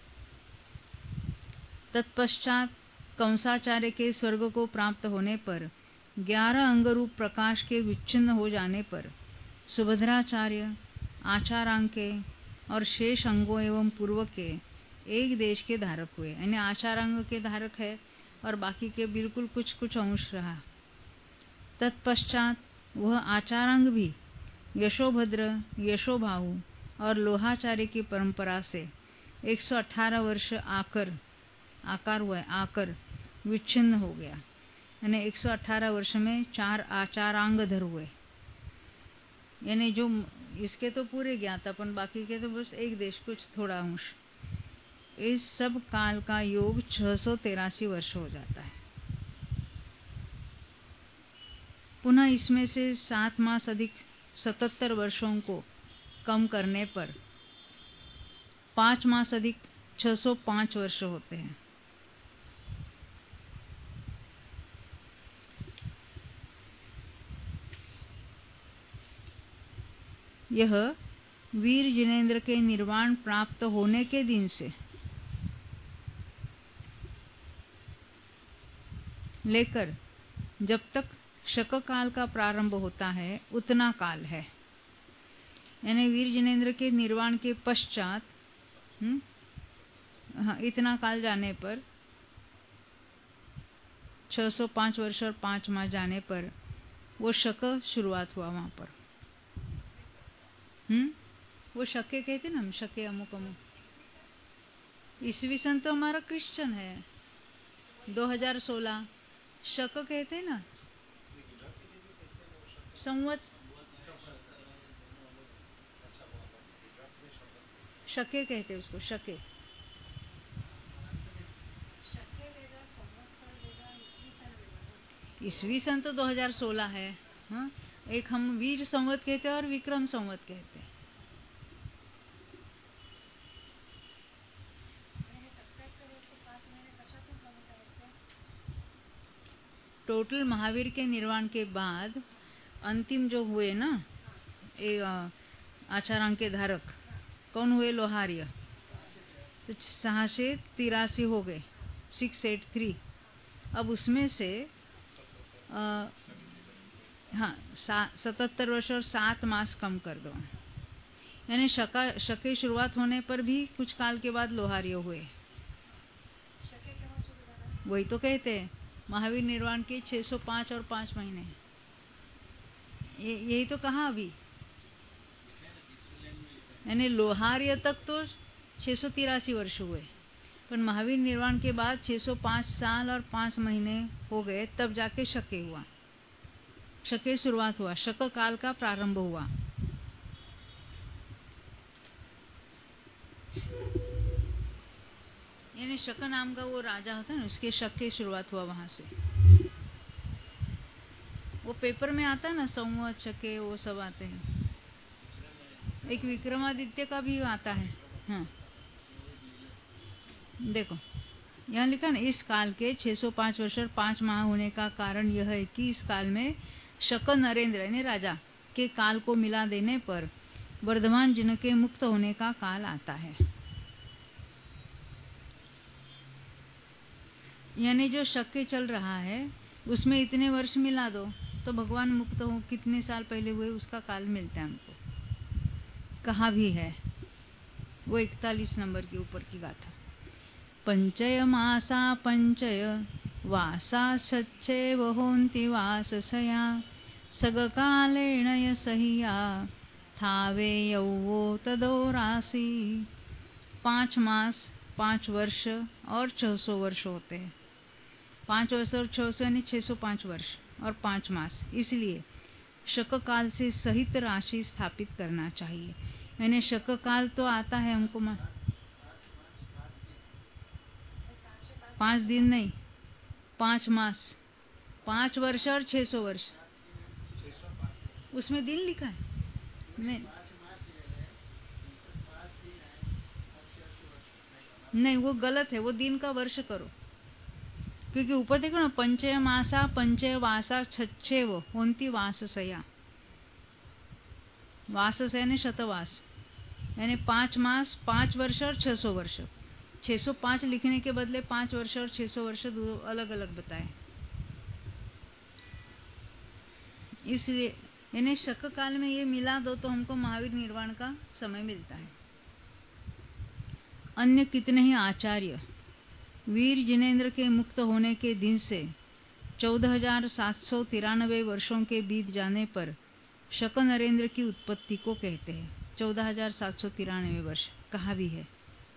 तत्पश्चात कंसाचार्य के स्वर्ग को प्राप्त होने पर 11 अंग रूप प्रकाश के विच्छिन्न हो जाने पर सुभद्राचार्य, आचारांग के और शेष अंगों एवं पूर्व के एक देश के धारक हुए। यानी आचारांग के धारक है और बाकी के बिल्कुल कुछ कुछ अंश रहा। तत्पश्चात वह आचारांग भी यशोभद्र, यशोभाहु और लोहाचार्य की परंपरा से 118 वर्ष आकर विच्छिन्न हो गया। यानी 118 वर्ष में 4 आचारांग धर हुए। यानी जो इसके तो पूरे ज्ञातापन, बाकी के तो बस एक देश कुछ थोड़ा अंश। इस सब काल का योग 683 वर्ष हो जाता है। पुनः इसमें से 7 मास अधिक 77 वर्षों को कम करने पर 5 मास अधिक 605 वर्ष होते हैं। यह वीर जिनेन्द्र के निर्वाण प्राप्त होने के दिन से लेकर जब तक शक काल का प्रारंभ होता है उतना काल है। यानी वीर जिनेन्द्र के निर्वाण के पश्चात इतना काल जाने पर 605 वर्ष और 5 माह जाने पर वो शक शुरुआत हुआ वहां पर। वो शके कहते ना हम, शके अमुक अमुक। ईसवी सन तो हमारा क्रिश्चियन है 2016। शक कहते ना, संवत शके कहते उसको, शके। ईसवी सन तो 2016 है। हाँ, एक हम वीर संवत कहते हैं और विक्रम संवत कहते हैं। टोटल महावीर के निर्वाण के बाद अंतिम जो हुए ना आचारांग के धारक कौन हुए? लोहार्य। तो 683 हो गए, 683। अब उसमें से 77 वर्ष और 7 मास कम कर दो। यानी शके शुरुआत होने पर भी कुछ काल के बाद लोहार्य हुए। वही तो कहते हैं महावीर निर्वाण के 605 और 5 महीने। यही तो कहा अभी। यानी लोहार्य तक तो 683 वर्ष हुए, पर महावीर निर्वाण के बाद 605 साल और 5 महीने हो गए, तब जाके शके हुआ, शके शुरुआत हुआ, शक काल का प्रारंभ हुआ। यानी शक नाम का वो राजा होता है ना, उसके शक की शुरुआत हुआ वहां से। वो पेपर में आता है ना, संवत शके वो सब आते हैं। एक विक्रमादित्य का भी आता है। हाँ देखो यहाँ लिखा ना, इस काल के 605 वर्ष और 5 माह होने का कारण यह है कि इस काल में शक नरेंद्र यानी राजा के काल को मिला देने पर वर्धमान जिन के मुक्त होने का काल आता है। यानी जो शक चल रहा है उसमें इतने वर्ष मिला दो तो भगवान मुक्त हो, कितने साल पहले हुए उसका काल मिलता है हमको। कहा भी है वो 41 नंबर के ऊपर की गाथा। पंचय मासा पंचय वासा सच्चेव होन्ति वाससया सगकालेण यसहिया थावे यौवो तदोरासी। 5 मास 5 वर्ष और 600 वर्ष होते हैं। 5 वर्ष और 600 यानी 605 वर्ष और 5 मास। इसलिए शक काल से सहित राशि स्थापित करना चाहिए। यानी शक काल तो आता है हमको 5 दिन नहीं, 5 मास, 5 वर्ष और 600 वर्ष। उसमें दिन लिखा है नहीं, नहीं वो गलत है, वो दिन का वर्ष करो। क्योंकि ऊपर देखो ना, पंचय मासा पंचय वासा छच्छेव होन्ति वाससया। वाससया ने शतवास यानी 5 मास 5 वर्ष और 600 वर्ष। 605 लिखने के बदले 5 वर्ष और 600 वर्ष अलग अलग बताए। इसलिए यानी शक काल में ये मिला दो तो हमको महावीर निर्वाण का समय मिलता है। अन्य कितने ही आचार्य वीर जिनेन्द्र के मुक्त होने के दिन से 14,793 वर्षों के बीत जाने पर शक नरेंद्र की उत्पत्ति को कहते हैं। 14,793 वर्ष कहा भी है।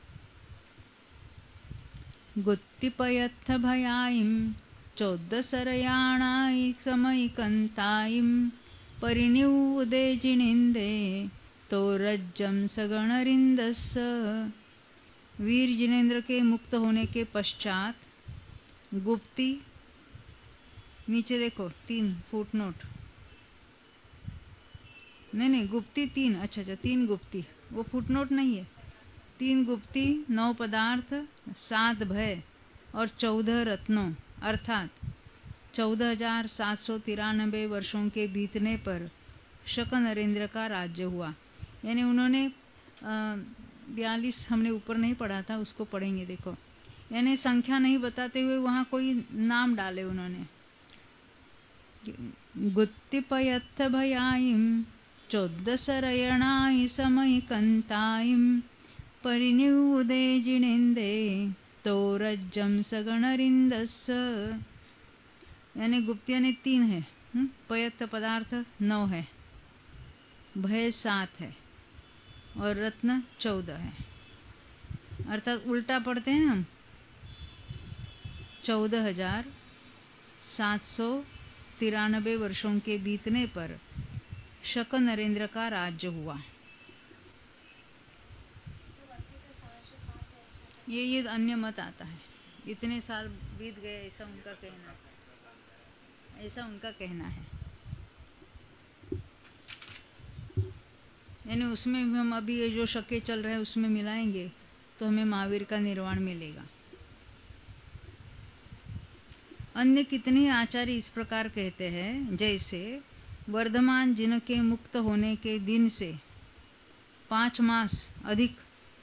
गुत्तिपयत्थ भयाइम 14 सरयाणाई समयिकंताइम परिनिउदे जिनेन्दे तो रज्जम सगणरिंदस। वीर जिनेन्द्र के मुक्त होने के पश्चात गुप्ती, नीचे देखो 3 फुटनोट, नहीं गुप्ती 3, अच्छा 3 गुप्ती, वो फुटनोट नहीं है। 3 गुप्ती 9 पदार्थ 7 भय और 14 रत्नों अर्थात 14,793 वर्षों के बीतने पर शक नरेंद्र का राज्य हुआ। यानी उन्होंने 42 हमने ऊपर नहीं पढ़ा था, उसको पढ़ेंगे देखो। यानी संख्या नहीं बताते हुए वहां कोई नाम डाले उन्होंने। गुत्तिपयत्थ भयाइम 14 सरयणाई समयिकंताइम परिनिउदे जिनेन्दे तो रज्जम सगणरिंदस। यानी गुप्तिया ने 3 है, पयत्थ पदार्थ 9 है, भय 7 है और रत्न 14 है। अर्थात उल्टा पढ़ते हैं हम, 14,793 वर्षों के बीतने पर शक नरेंद्र का राज्य हुआ। ये अन्य मत आता है, इतने साल बीत गए ऐसा उनका कहना, ऐसा उनका कहना है। यानी उसमें हम अभी ये जो शके चल रहे हैं उसमें मिलाएंगे तो हमें महावीर का निर्वाण मिलेगा। अन्य कितने आचार्य इस प्रकार कहते हैं, जैसे वर्धमान जिन के मुक्त होने के दिन से 5 मास अधिक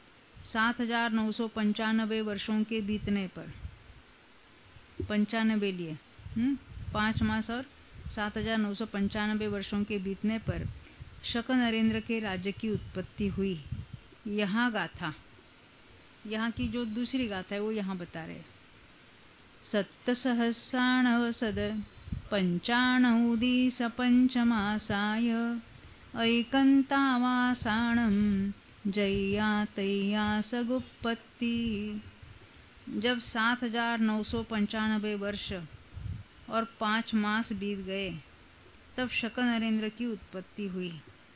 7,995 वर्षों के बीतने पर, 95 लिए 5 मास और 7,995 वर्षों के बीतने पर शक नरेंद्र के राज्य की उत्पत्ति हुई। यहाँ गाथा, यहाँ की जो दूसरी गाथा है वो यहाँ बता रहे। 7,सहस्राणवसद 95 पंचमासाय ऐकंतावासाणम जय्या तय्या सगुप्पत्ति। जब 7,995 वर्ष और 5 मास बीत गए तब शक नरेंद्र की उत्पत्ति हुई।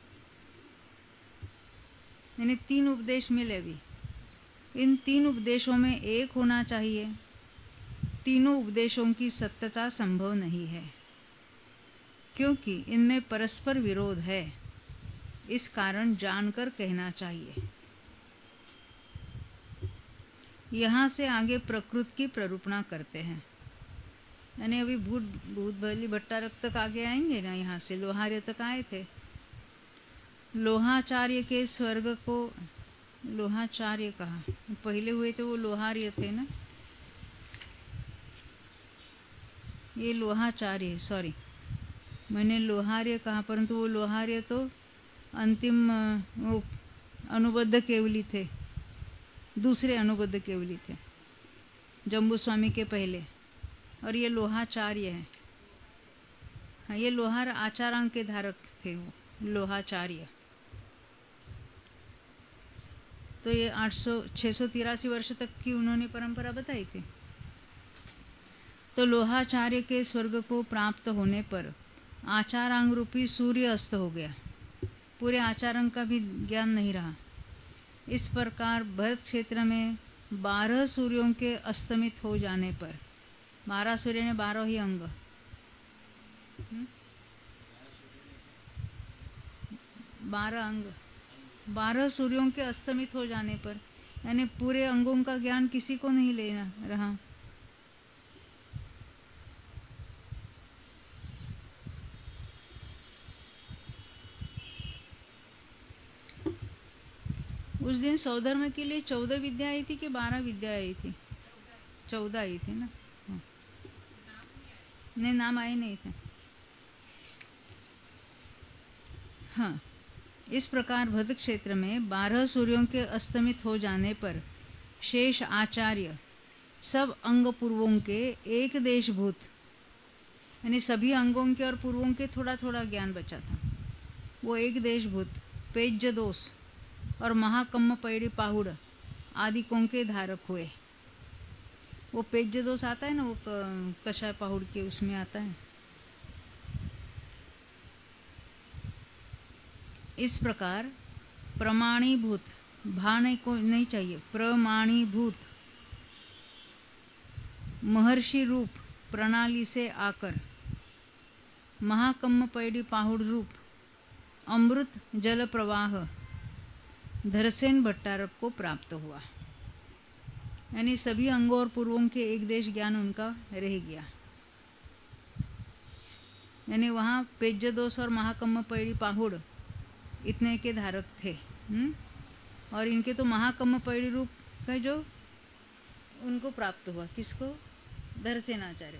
यानी 3 उपदेश मिले भी। इन 3 उपदेशों में एक होना चाहिए। तीनों उपदेशों की सत्यता संभव नहीं है। क्योंकि इनमें परस्पर विरोध है, इस कारण जानकर कहना चाहिए। यहाँ से आगे प्रकृति की प्ररूपणा करते हैं, यानी अभी भूत बलि भट्टारक तक आगे आएंगे ना, यहाँ से लोहार्य तक आए थे। लोहाचार्य के स्वर्ग को लोहाचार्य कहा, पहले हुए थे वो लोहार्य थे ना, ये लोहाचार्य, सॉरी मैंने लोहार्य कहा, परंतु वो लोहार्य तो अंतिम वो अनुबद्ध केवली थे, दूसरे अनुबद्ध केवली थे जम्बू स्वामी के पहले, और ये लोहाचार्य है। हाँ, ये लोहार आचारांक के धारक थे वो लोहाचार्य। तो ये 683 वर्ष तक की उन्होंने परंपरा बताई थी। तो लोहाचार्य के स्वर्ग को प्राप्त होने पर आचारांग रूपी सूर्य अस्त हो गया, पूरे आचारांग का भी ज्ञान नहीं रहा। इस प्रकार भरत क्षेत्र में 12 सूर्यों के अस्तमित हो जाने पर, 12 सूर्य ने 12 ही अंग, 12 अंग, 12 सूर्यों के अस्तमित हो जाने पर, यानी पूरे अंगों का ज्ञान किसी को नहीं लेना रहा। उस दिन सौधर्म के लिए 14 विद्या आई थी कि 12 विद्या आई थी? 14 आई थी ना। नहीं, नाम आए नहीं थे। हाँ, इस प्रकार भद्र क्षेत्र में 12 सूर्यों के अस्तमित हो जाने पर शेष आचार्य सब अंग पूर्वों के एक देशभूत, यानी सभी अंगों के और पूर्वों के थोड़ा थोड़ा ज्ञान बचा था, वो एक देशभूत पेज्य दोष और महाकम्म पैड़ी पाहुड़ आदि कों के धारक हुए। वो पेज्य दोष आता है ना, वो कषाय पाहुड़ के उसमें आता है। इस प्रकार प्रमाणीभूत, भाने को नहीं चाहिए, प्रमाणीभूत महर्षि रूप प्रणाली से आकर महाकम्म पैड़ी पाहुड़ रूप अमृत जल प्रवाह धरसेन भट्टारक को प्राप्त हुआ, यानी सभी अंगों और पूर्वों के एक देश ज्ञान उनका रह गया। यानी वहां पेज्य दोष और महाकम्म पैड़ी पाहुड़ इतने के धारक थे। और इनके तो महाकम्म पैड़ी रूप का जो उनको प्राप्त हुआ, किसको? धरसेनाचार्य,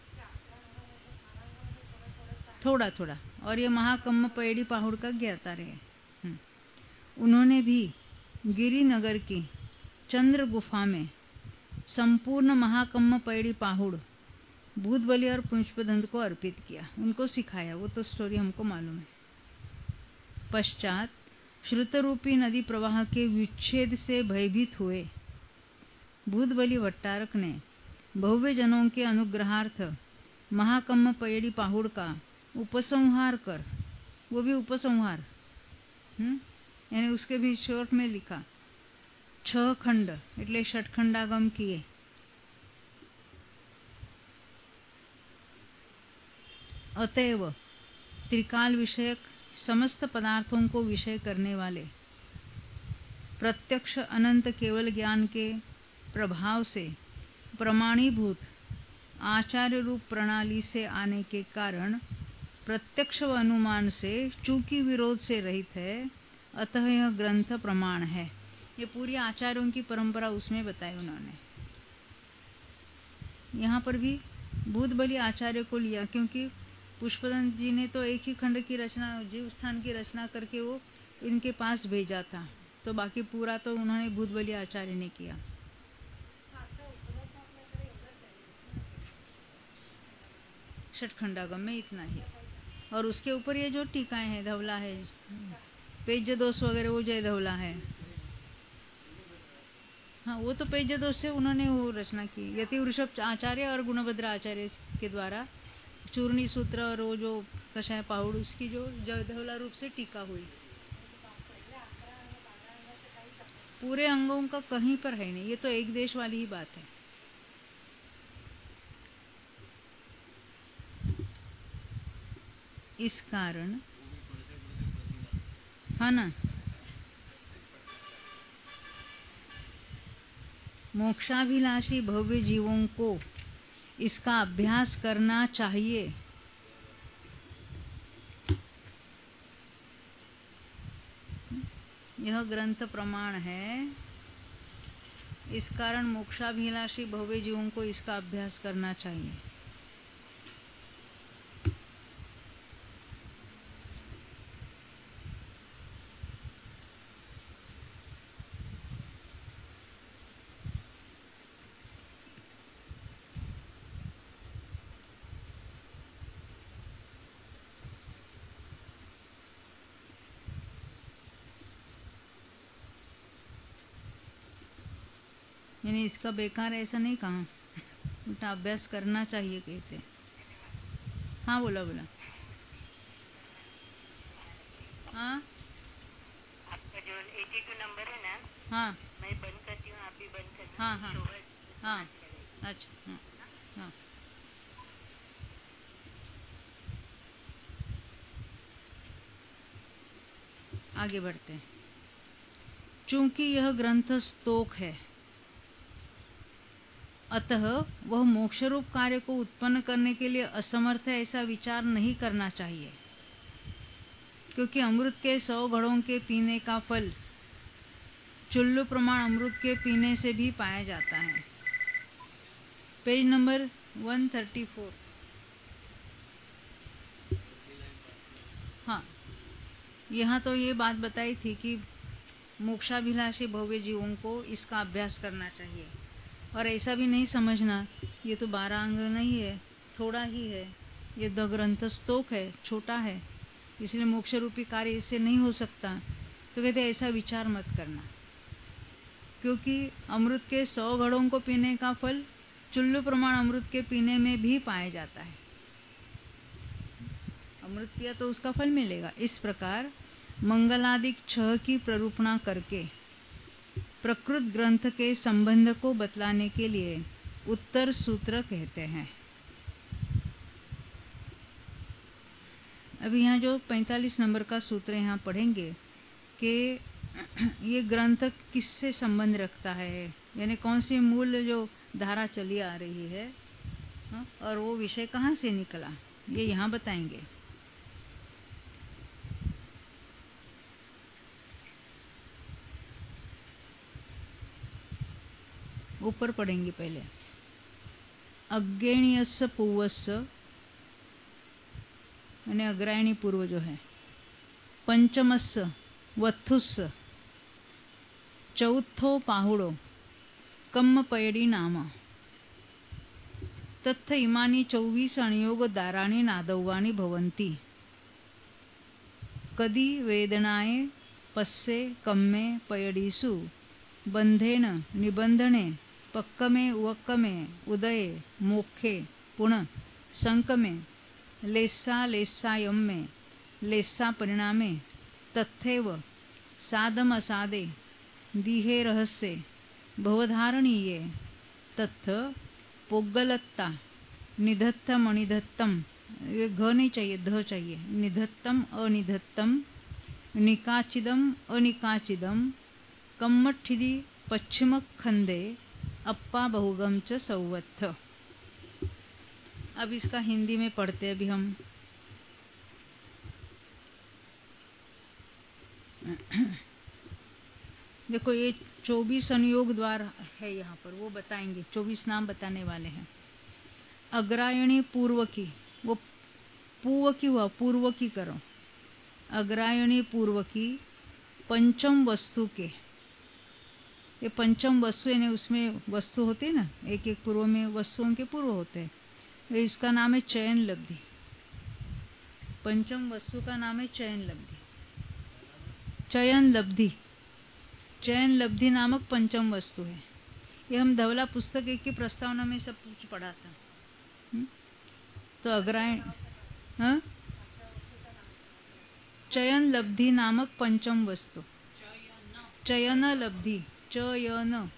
थोड़ा थोड़ा, और ये महाकम्म पैड़ी पाहुड़ का ज्ञाता रहे। उन्होंने भी गिरिनगर की चंद्र गुफा में संपूर्ण महाकम्म पैड़ी पाहुड़ भूत बलि और पुष्पदंत को अर्पित किया, उनको सिखाया। वो तो स्टोरी हमको मालूम है। पश्चात श्रुतरूपी नदी प्रवाह के विच्छेद से भयभीत हुए भूत बलि भट्टारक ने भव्य जनों के अनुग्रहार्थ महाकम्म पैड़ी पाहुड़ का उपसंहार कर, वो भी उपसंहार, यानी उसके भी शॉर्ट में लिखा 6 खंड એટલે षटखंडागम किए। अतएव त्रिकाल विषयक समस्त पदार्थों को विषय करने वाले प्रत्यक्ष अनंत केवल ज्ञान के प्रभाव से प्रमाणीभूत आचार्य रूप प्रणाली से आने के कारण प्रत्यक्ष व अनुमान से चूंकि विरोध से रहित है, अतः यह ग्रंथ प्रमाण है। ये पूरी आचार्यों की परंपरा उसमें बताई उन्होंने। यहाँ पर भी भूत बलि आचार्य को लिया, क्योंकि पुष्पदंत जी ने तो एक ही खंड की रचना, जीव स्थान की रचना करके वो इनके पास भेजा था, तो बाकी पूरा तो उन्होंने भूत बलि आचार्य ने किया। षटखंडागम में इतना ही, और उसके ऊपर ये जो टीकाएं हैं, धवला है, पेज्य दोष वगैरह, वो जय धवला है। हाँ, वो तो पेज्य दोष से उन्होंने वो रचना की, यति वृषभ आचार्य और गुणभद्र आचार्य के द्वारा चूर्णी सूत्र और वो जो कषाय पाहुड़, उसकी जो जय धवला रूप से टीका हुई। पूरे अंगों का कहीं पर है नहीं, ये तो एक देश वाली ही बात है। इस कारण, हाँ ना, मोक्षाभिलाषी भव्य जीवों को इसका अभ्यास करना चाहिए। यह ग्रंथ प्रमाण है। इस कारण मोक्षाभिलाषी भव्य जीवों को इसका अभ्यास करना चाहिए। यानी इसका बेकार ऐसा नहीं कहा, उल्टा अभ्यास करना चाहिए कहते। हाँ बोला बोला। हाँ आपका जो 82 नंबर है ना, हाँ मैं बंद करती हूँ, आप भी बंद करना। हाँ हाँ हाँ, अच्छा हाँ हाँ। आगे बढ़ते हैं। चूंकि यह ग्रंथ स्तोक है, अतः वह मोक्षरूप कार्य को उत्पन्न करने के लिए असमर्थ है, ऐसा विचार नहीं करना चाहिए। क्योंकि अमृत के 100 घड़ों के पीने का फल चुल्लू प्रमाण अमृत के पीने से भी पाया जाता है। Page number 134। हाँ, यहाँ तो ये बात बताई थी कि मोक्षाभिलाषी भव्य जीवों को इसका अभ्यास करना चाहिए। और ऐसा भी नहीं समझना ये तो 12 अंग नहीं है, थोड़ा ही है, ये द ग्रंथ स्तोक है, छोटा है, इसलिए मोक्ष रूपी कार्य इससे नहीं हो सकता। तो कहते ऐसा विचार मत करना, क्योंकि अमृत के 100 घड़ों को पीने का फल चुल्लू प्रमाण अमृत के पीने में भी पाया जाता है। अमृत पिया तो उसका फल मिलेगा। इस प्रकार मंगलादिक 6 की प्ररूपणा करके प्रकृत ग्रंथ के संबंध को बतलाने के लिए उत्तर सूत्र कहते हैं। अभी यहाँ जो 45 नंबर का सूत्र यहाँ पढ़ेंगे कि ये ग्रंथ किससे संबंध रखता है, यानी कौन सी मूल जो धारा चली आ रही है, और वो विषय कहाँ से निकला, ये यहाँ बताएंगे। ऊपर पढ़ेंगे पहले। अज्ञेयस्य पूर्वस्य, यानी अग्रायणी पूर्व जो है, पंचमस्य वत्थुस्य, चौथो पाहुड़ो कम्म पयड़ी नाम, तत्थ इमानी 24 अनियोग दाराणी नादौवानी भवन्ति। कदी वेदनाए पस्से कम्मे पयड़ीसु बंधेन निबंधने पक्कमे उवक्कमे उदये मोक्षे पुनः संकमे लेस्सा लेस्सायम्मे लेस्सा परिणामे तथैव साधम असादे दीहे रहस्ये भवधारणीये तत्थ पोग्गलत्ता निधत्तम अनिधत्तम, ये घ नहीं चाहिए, ध चाहिए, निधत्तम अनिधत्तम निकाचिदम अनिकाचिदम कम्मठिदी पश्चिम खंडे अप्पा बहुगम च सौवत्थ। अब इसका हिंदी में पढ़ते अभी हम। देखो ये 24 अनुयोग द्वार है यहाँ पर, वो बताएंगे, 24 नाम बताने वाले हैं। अग्रायणी पूर्व की, वो पूर्व की हुआ, पूर्व की करो, अग्रायणी पूर्व की पंचम वस्तु के, ये पंचम वस्तु यानी उसमें वस्तु होती है ना, एक एक पूर्व में वस्तुओं के पूर्व होते हैं, इसका नाम है चयन लब्धि। पंचम वस्तु का नाम है चयन लब्धि, चयन लब्धि, चयन लब्धि नामक पंचम वस्तु है। ये हम धवला पुस्तक 1 की प्रस्तावना में सब कुछ पढ़ा था। तो अग्रायण, हाँ, चयन लब्धि नामक पंचम वस्तु, चयन लब्धि, चयन,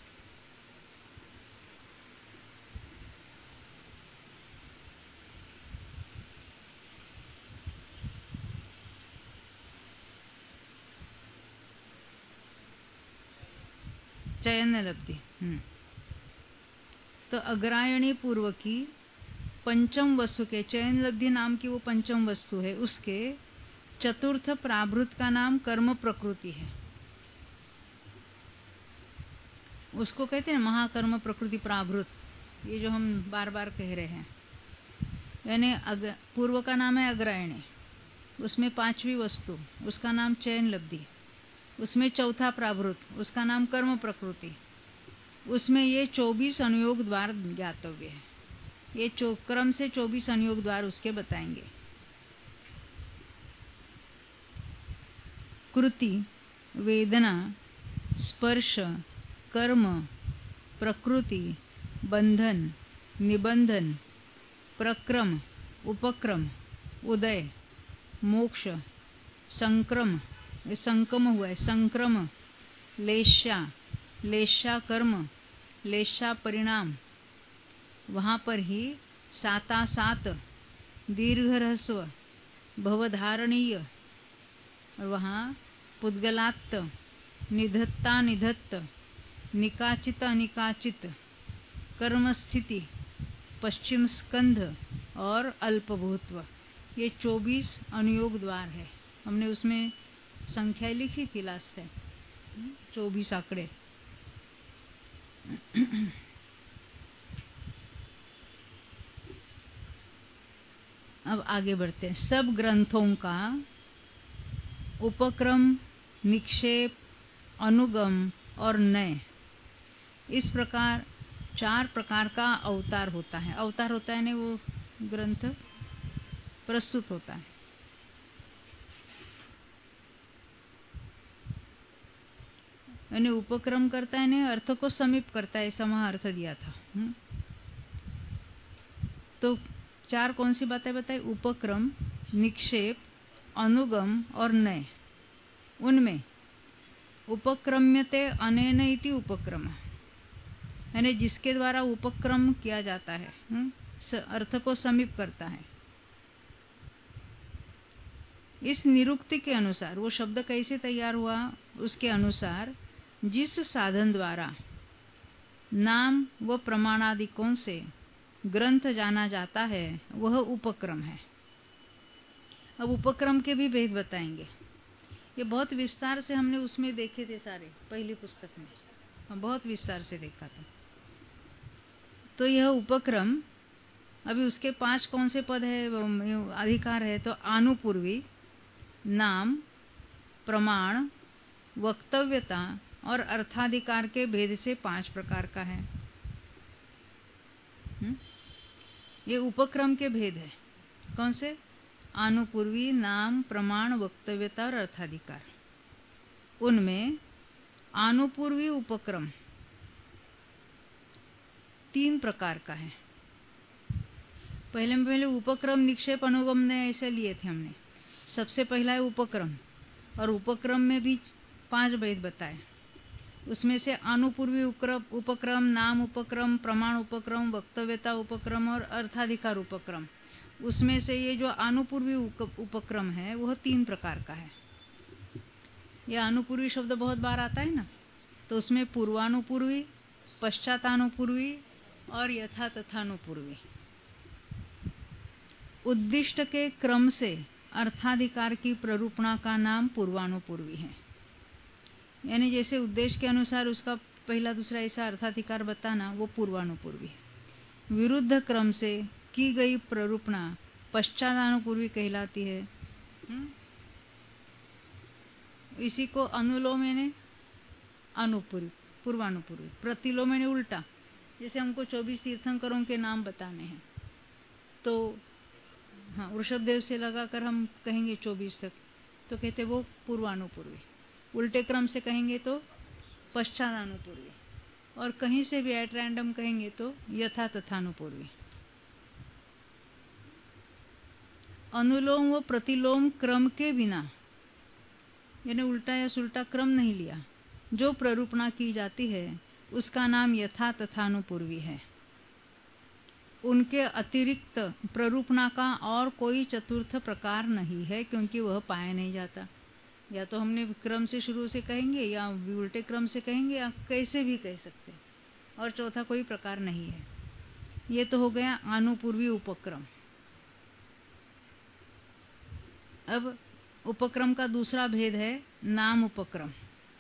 चयन लब्धि। तो अग्रायणी पूर्व की पंचम वस्तु के, चयन लब्धि नाम की वो पंचम वस्तु है, उसके चतुर्थ प्राभृत का नाम कर्म प्रकृति है। उसको कहते हैं महाकर्म प्रकृति प्राभृत, ये जो हम बार बार कह रहे हैं। यानी पूर्व का नाम है अग्रायणी, उसमें पांचवी वस्तु, उसका नाम चयन लब्धि, उसमें चौथा प्राभृत, उसका नाम कर्म प्रकृति, उसमें ये 24 अनुयोग द्वार ज्ञातव्य है। ये क्रम से 24 अनुयोग द्वार उसके बताएंगे। कृति, वेदना, स्पर्श, कर्म, प्रकृति, बंधन, निबंधन, प्रक्रम, उपक्रम, उदय, मोक्ष, संक्रम, संकम हुआ है, संक्रम, लेश्या, लेश्या कर्म, लेश्या परिणाम, वहां पर ही साता सात, दीर्घ ह्रस्व, भवधारणीय, और वहां पुद्गलात्त, निधत्ता निधत्त, निकाचित अनिकाचित, कर्म स्थिति, पश्चिम स्कंध और अल्पभूत्व, ये 24 अनुयोग द्वार है। हमने उसमें संख्या लिखी थी लास्ट टाइम, 24 आंकड़े। अब आगे बढ़ते हैं। सब ग्रंथों का उपक्रम, निक्षेप, अनुगम और नय, इस प्रकार 4 प्रकार का अवतार होता है। अवतार होता है ना, वो ग्रंथ प्रस्तुत होता है। यानी उपक्रम करता है ना, अर्थ को समीप करता है, ऐसा वहां अर्थ दिया था। तो 4 कौन सी बातें बताई? उपक्रम, निक्षेप, अनुगम और नय। उनमें उपक्रम्यते अनेन इति उपक्रम, यानी जिसके द्वारा उपक्रम किया जाता है, अर्थ को समीप करता है। इस निरुक्ति के अनुसार, वो शब्द कैसे तैयार हुआ उसके अनुसार, जिस साधन द्वारा नाम व प्रमाणादिकों से ग्रंथ जाना जाता है वह उपक्रम है। अब उपक्रम के भी भेद बताएंगे। ये बहुत विस्तार से हमने उसमें देखे थे सारे, पहली पुस्तक में हम बहुत विस्तार से देखा था। तो यह उपक्रम, अभी उसके 5 कौन से पद है, अधिकार है? तो आनुपूर्वी, नाम, प्रमाण, वक्तव्यता और अर्थाधिकार के भेद से 5 प्रकार का है। ये उपक्रम के भेद है। कौन से? आनुपूर्वी, नाम, प्रमाण, वक्तव्यता और अर्थाधिकार। उनमें आनुपूर्वी उपक्रम 3 प्रकार का है। पहले उपक्रम, निक्षेप, अनुगम ने ऐसे लिए थे हमने। सबसे पहला है उपक्रम, और उपक्रम में भी 5 भेद बताए। उसमें से आनुपूर्वी उपक्रम, नाम उपक्रम, प्रमाण उपक्रम, वक्तव्यता उपक्रम और अर्थाधिकार उपक्रम। उसमें से ये जो आनुपूर्वी उपक्रम है वह 3 प्रकार का है। यह आनुपूर्वी शब्द बहुत बार आता है ना, तो उसमें पूर्वानुपूर्वी, पश्चातानुपूर्वी और यथा तथानुपूर्वी। उद्दिष्ट के क्रम से अर्थाधिकार की प्ररूपणा का नाम पूर्वानुपूर्वी है। यानी जैसे उद्देश्य के अनुसार उसका पहला दूसरा ऐसा अर्थाधिकार बताना, वो पूर्वानुपूर्वी है। विरुद्ध क्रम से की गई प्ररूपणा पश्चातानुपूर्वी कहलाती है। इसी को अनुलोम यानी अनुपूर्वी, पूर्वानुपूर्वी। प्रतिलोम यानी उल्टा। जैसे हमको 24 तीर्थंकरों के नाम बताने हैं, तो हाँ, ऋषभ देव से लगाकर हम कहेंगे 24 तक, तो कहते वो पूर्वानुपूर्वी। उल्टे क्रम से कहेंगे तो पश्चातानुपूर्वी, और कहीं से भी एट रैंडम कहेंगे तो यथा तथानुपूर्वी। अनुलोम व प्रतिलोम क्रम के बिना, यानी उल्टा या सुल्टा क्रम नहीं लिया, जो प्ररूपणा की जाती है उसका नाम यथा तथानुपूर्वी है। उनके अतिरिक्त प्ररूपणा का और कोई चतुर्थ प्रकार नहीं है, क्योंकि वह पाया नहीं जाता। या तो हमने क्रम से शुरू से कहेंगे या उल्टे क्रम से कहेंगे या कैसे भी कह सकते, और चौथा कोई प्रकार नहीं है। ये तो हो गया आनुपूर्वी उपक्रम। अब उपक्रम का दूसरा भेद है नाम उपक्रम।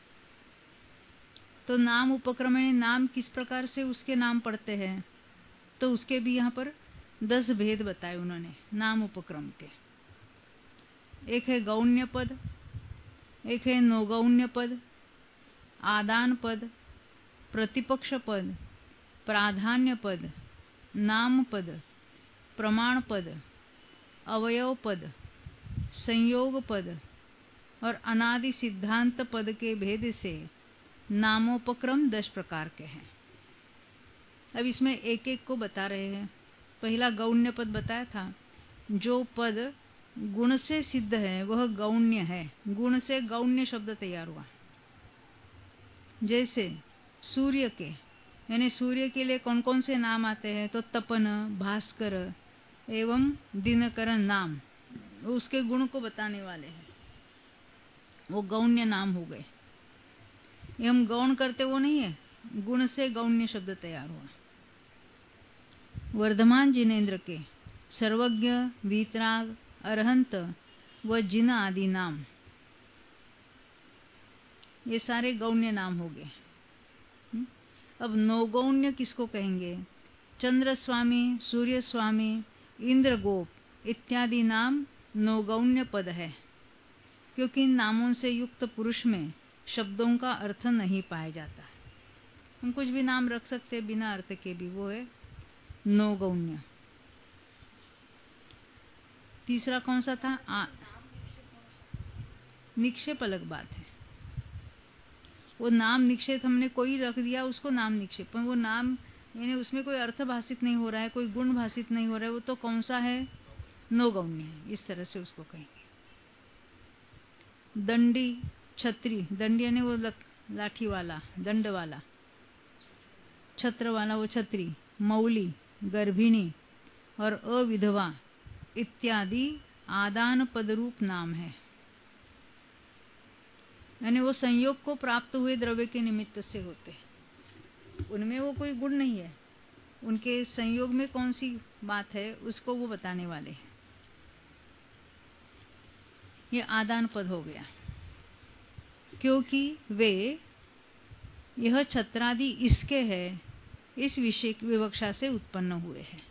तो नाम उपक्रम में नाम किस प्रकार से उसके नाम पढ़ते हैं, तो उसके भी यहाँ पर 10 भेद बताए उन्होंने नाम उपक्रम के। एक है गौण्य पद, एक है नौगौण्य पद, आदान पद, प्रतिपक्ष पद, प्राधान्य पद, नाम पद, प्रमाण पद, अवयव पद, संयोग पद और अनादि सिद्धांत पद के भेद से नामोपक्रम 10 प्रकार के हैं। अब इसमें एक एक को बता रहे हैं। पहला गौण्य पद बताया था, जो पद गुण से सिद्ध है वह गौण्य है। गुण से गौण्य शब्द तैयार हुआ। जैसे सूर्य के, यानी सूर्य के लिए कौन कौन से नाम आते हैं, तो तपन, भास्कर एवं दिनकर नाम, उसके गुण को बताने वाले हैं, वो गौण्य नाम हो गए। ये हम गौण करते वो नहीं है, गुण से गौण्य शब्द तैयार हुआ। वर्धमान जिनेन्द्र के सर्वज्ञ, वीतराग, अरहंत व जिन आदि नाम, ये सारे गौण्य नाम हो गए। अब नौगौण्य किसको कहेंगे? चंद्र स्वामी, सूर्य स्वामी, इंद्र गोप इत्यादि नाम नौगौण्य पद है, क्योंकि इन नामों से युक्त पुरुष में शब्दों का अर्थ नहीं पाया जाता। हम कुछ भी नाम रख सकते बिना अर्थ के भी, वो है नौगौण्य। तीसरा कौन सा था? निक्षेप अलग बात है। वो नाम निक्षेप हमने कोई रख दिया उसको नाम निक्षेप, पर वो नाम यानी उसमें कोई अर्थ भाषित नहीं हो रहा है, कोई गुण भाषित नहीं हो रहा है, वो तो कौन सा है? नौगौण्य है। इस तरह से उसको कहेंगे। दंडी, छत्री, दंडी यानी वो लाठी वाला, दंड वाला, छत्र वाला वो छत्री, मौली, गर्भिणी और अविधवा इत्यादि आदान पदरूप नाम है। यानी वो संयोग को प्राप्त हुए द्रव्य के निमित्त से होते हैं, उनमें वो कोई गुण नहीं है, उनके संयोग में कौन सी बात है उसको वो बताने वाले हैं। ये आदान पद हो गया, क्योंकि वे यह छत्रादि इसके है, इस विषय विवक्षा से उत्पन्न हुए हैं।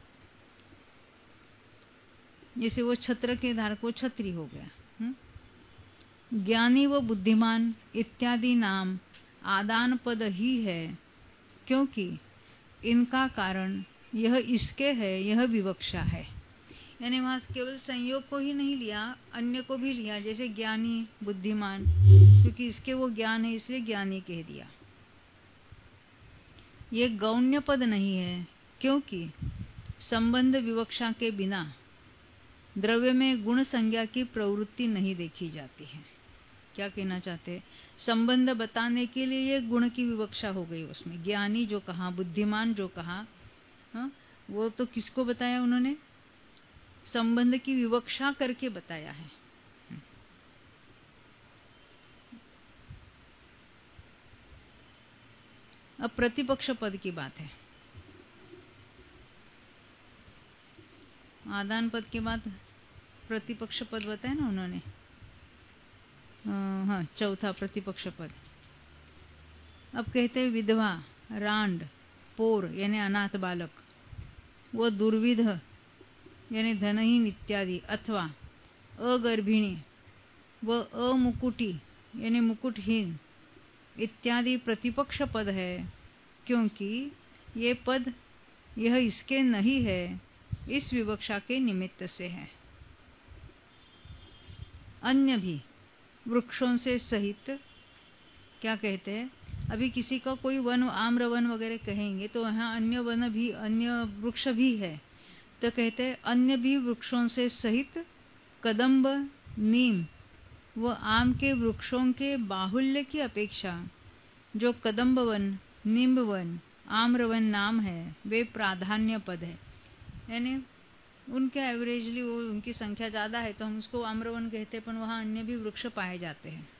जैसे वो छत्र के धारक वो छत्री हो गया। ज्ञानी व बुद्धिमान इत्यादि नाम आदान पद ही है, क्योंकि इनका कारण यह इसके है, यह विवक्षा है। यानी वहां केवल संयोग को ही नहीं लिया, अन्य को भी लिया, जैसे ज्ञानी, बुद्धिमान, क्योंकि इसके वो ज्ञान है इसलिए ज्ञानी कह दिया। ये गौण्य पद नहीं है, क्योंकि संबंध विवक्षा के बिना द्रव्य में गुण संज्ञा की प्रवृत्ति नहीं देखी जाती है। क्या कहना चाहते हैं? संबंध बताने के लिए ये गुण की विवक्षा हो गई उसमें। ज्ञानी जो कहा, बुद्धिमान जो कहा, वो तो किसको बताया उन्होंने? संबंध की विवक्षा करके बताया है। अब प्रतिपक्ष पद की बात है। आदान पद के बाद प्रतिपक्ष पद बताया ना उन्होंने। हाँ, चौथा प्रतिपक्ष पद। अब कहते हैं विधवा, रांड, पोर यानी अनाथ बालक, वो दुर्विध यानी धनहीन इत्यादि, अथवा अगर्भिणी व अमुकुटी यानी मुकुटहीन इत्यादि प्रतिपक्ष पद है, क्योंकि ये पद यह इसके नहीं है, इस विवक्षा के निमित्त से है। अन्य भी वृक्षों से सहित, क्या कहते हैं, अभी किसी का कोई वन, आम्र वन वगैरह कहेंगे तो यहाँ अन्य वन भी, अन्य वृक्ष भी है, तो कहते हैं अन्य भी वृक्षों से सहित कदम्ब, नीम व आम के वृक्षों के बाहुल्य की अपेक्षा जो कदम्ब वन, नीम वन, आम्र वन नाम है, वे प्राधान्य पद है। यानी उनके एवरेजली वो उनकी संख्या ज़्यादा है तो हम उसको आम्रवन कहते, पर वहाँ अन्य भी वृक्ष पाए जाते हैं।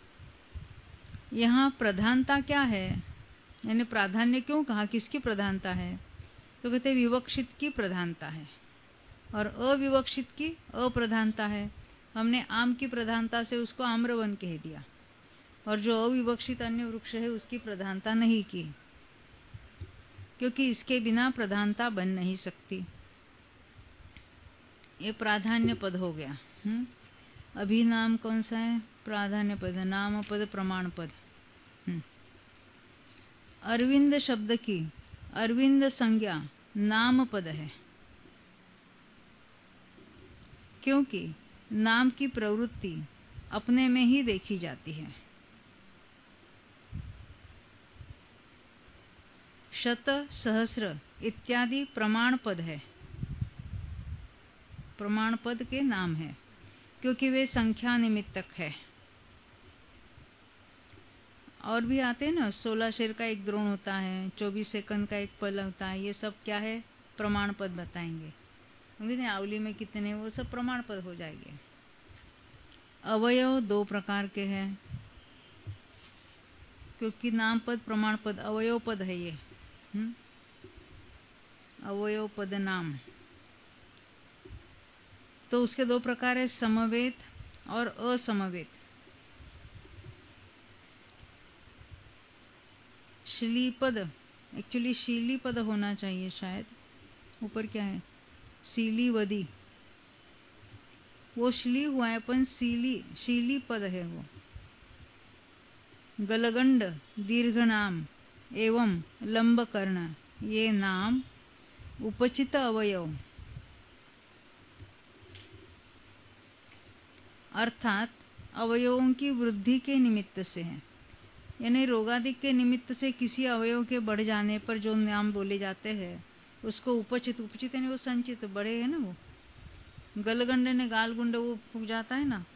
यहाँ प्रधानता क्या है, यानी प्राधान्य क्यों कहा, किसकी प्रधानता है, तो कहते विवक्षित की प्रधानता है और अविवक्षित की अप्रधानता है। हमने आम की प्रधानता से उसको आम्रवन कह दिया और जो अविवक्षित अन्य वृक्ष है उसकी प्रधानता नहीं की, क्योंकि इसके बिना प्रधानता बन नहीं सकती। ये प्राधान्य पद हो गया। अभी नाम कौन सा है, प्राधान्य पद, नाम पद, प्रमाण पद। अरविंद शब्द की अरविंद संज्ञा नाम पद है, क्योंकि नाम की प्रवृत्ति अपने में ही देखी जाती है। शत, सहस्र इत्यादि प्रमाण पद है, प्रमाण पद के नाम है, क्योंकि वे संख्या निमित्तक है। और भी आते हैं ना, 16 शेर का एक द्रोण होता है, 24 सेकंड का एक पल होता है, ये सब क्या है, प्रमाण पद बताएंगे। आवली में कितने, वो सब प्रमाण पद हो जाएंगे। अवयव 2 प्रकार के हैं, क्योंकि नाम पद प्रमाण पद अवयव पद है ये। अवयव पद नाम, तो उसके 2 प्रकार है, समवेत और असमवेत। श्लीपद, एक्चुअली शीलीपद होना चाहिए शायद, ऊपर क्या है, सीलीवदी, वो श्ली हुआ है पण शीली पद है वो। गलगंड दीर्घ नाम एवं लंब कर्ण, ये नाम उपचित अवयव, अर्थात अवयवों की वृद्धि के निमित्त से है, यानी रोगादिक के निमित्त से किसी अवयव के बढ़ जाने पर जो नाम बोले जाते हैं उसको उपचित, उपचित यानी वो संचित बड़े है ना। वो गलगंड ने गालगुंड वो फूक जाता है ना,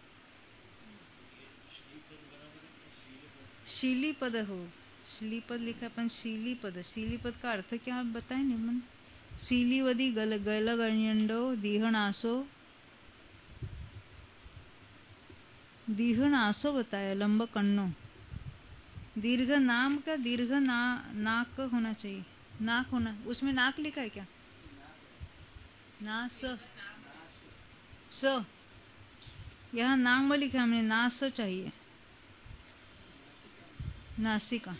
शीली पद हो, शीली पद लिखा अपन, शीली पद, शीली पद का अर्थ क्या आप बताए निमन। सीलीवदी गलगंडो दीहनासो, दीहनासो बताया, लंब कन्नो, दीर्घ नाम का दीर्घ नाक होना चाहिए, नाक होना, उसमें नाक लिखा है क्या, ना स यहाँ नाम में लिखा हमने, नास चाहिए, नासिका।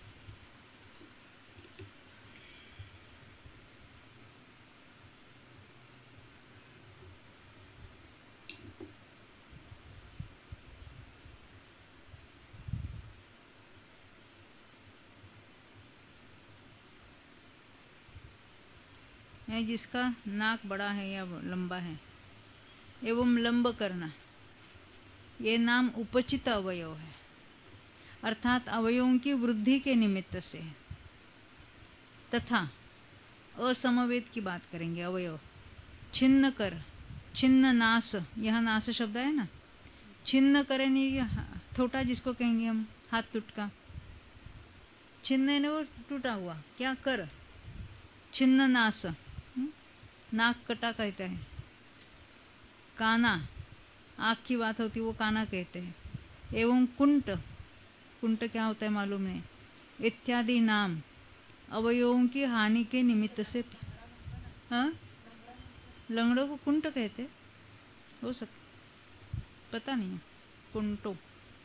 है जिसका नाक बड़ा है या लंबा है, एवं लंब करना, ये नाम उपचित अवयव है, अर्थात अवयवों की वृद्धि के निमित्त से है। तथा असमवेत की बात करेंगे, अवयव छिन्न कर, छिन्न नाश, यहाँ नाश शब्द है ना, छिन्न करे नहीं, थोटा जिसको कहेंगे हम, हाथ टूटका, छिन्न ने वो टूटा हुआ, क्या कर, छिन्न नाश, नाक कटा कहते हैं। काना, आँख की बात होती वो काना कहते हैं। एवं कुंट, कुंट क्या होता है मालूम है, इत्यादि नाम अवयवों की हानि के निमित्त से। हाँ, लंगड़ों को कुंट कहते हो सकता, पता नहीं है, कुंटो।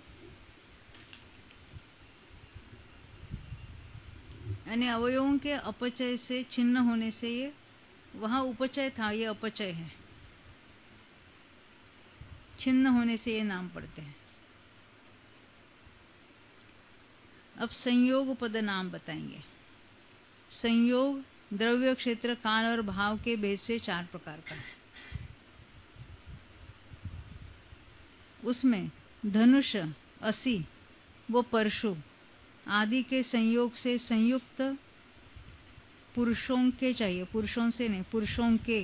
यानी अवयवों के अपचय से, छिन्न होने से, ये वहां उपचय था, ये अपचय है, छिन्न होने से ये नाम पड़ते हैं। अब संयोग पद नाम बताएंगे। संयोग द्रव्य, क्षेत्र, काल और भाव के भेद से 4 प्रकार का है। उसमें धनुष, असी व परशु आदि के संयोग से संयुक्त पुरुषों के चाहिए, पुरुषों से नहीं, पुरुषों के।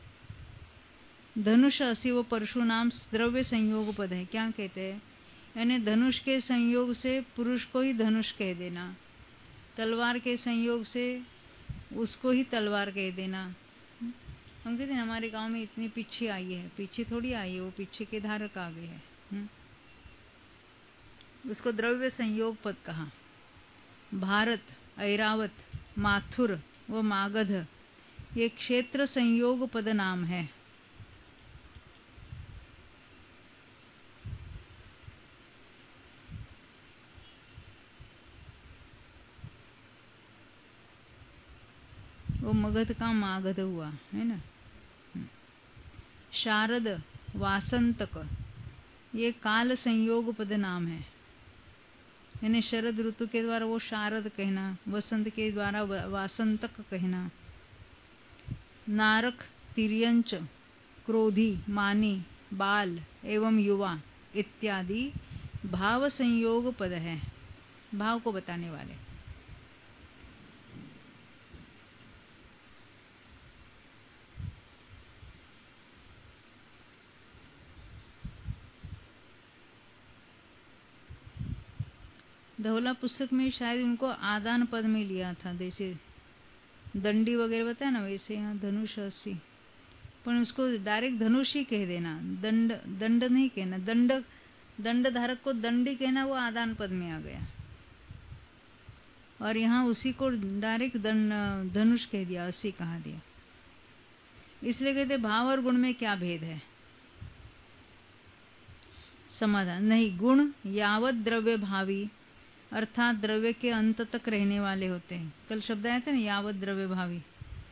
धनुष, असी व परशु नाम द्रव्य संयोग पद है। क्या कहते हैं, यानी धनुष के संयोग से पुरुष को ही धनुष कह देना, तलवार के संयोग से उसको ही तलवार कह देना, हम कहते हैं हमारे गांव में इतनी पिच्छी आई है, पिच्छी थोड़ी आई है, वो पिच्छी के धारक आ गए हैं। उसको द्रव्य संयोग पद कहा। भारत, ऐरावत, माथुर व मागध ये क्षेत्र संयोग पद नाम है। वो मगध का मागध हुआ है ना। शारद, वासंतक ये काल संयोग पद नाम है। यानी शरद ऋतु के द्वारा वो शारद कहना, वसंत के द्वारा वासंतक कहना। नारक, तिर्यंच, क्रोधी, मानी, बाल एवं युवा इत्यादि भाव संयोग पद है, भाव को बताने वाले। धौला पुस्तक में शायद उनको आदान पद में लिया था, जैसे दंडी वगैरह बताया ना, वैसे यहाँ धनुष अस्सी, पर उसको डायरेक्ट धनुष ही कह देना, दंड दंड नहीं कहना। दंड धारक को दंडी कहना, वो आदान पद में आ गया। और यहाँ उसी को डायरेक्ट धनुष कह दिया, अस्सी कहा दिया। इसलिए कहते भाव और गुण में क्या भेद है? समाधान, नहीं, गुण यावत द्रव्य भावी अर्थात द्रव्य के अंत तक रहने वाले होते हैं। कल शब्द आया था ना, यावत द्रव्य भावी।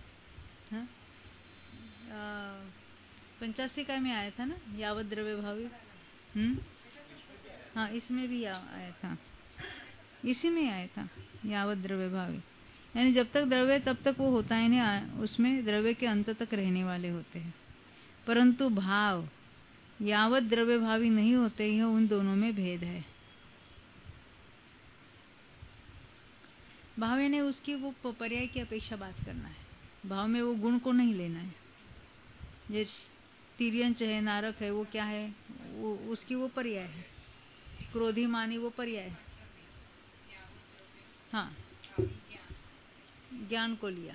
85 का में आया था ना, यावत द्रव्य भावी। हाँ, इसमें भी आया था, इसी में आया था, यावत द्रव्य भावी। यानी जब तक द्रव्य तब तक वो होता है ना, उसमें द्रव्य के अंत तक रहने वाले होते हैं। परंतु भाव यावत द्रव्य भावी नहीं होते, यह उन दोनों में भेद है। भाव यानी उसकी वो पर्याय की अपेक्षा बात करना है। भाव में वो गुण को नहीं लेना है। ये तिर्यंच है, नारक है, वो क्या है, वो उसकी वो पर्याय है। क्रोधी, मानी वो पर्याय है। हाँ, ज्ञान को लिया।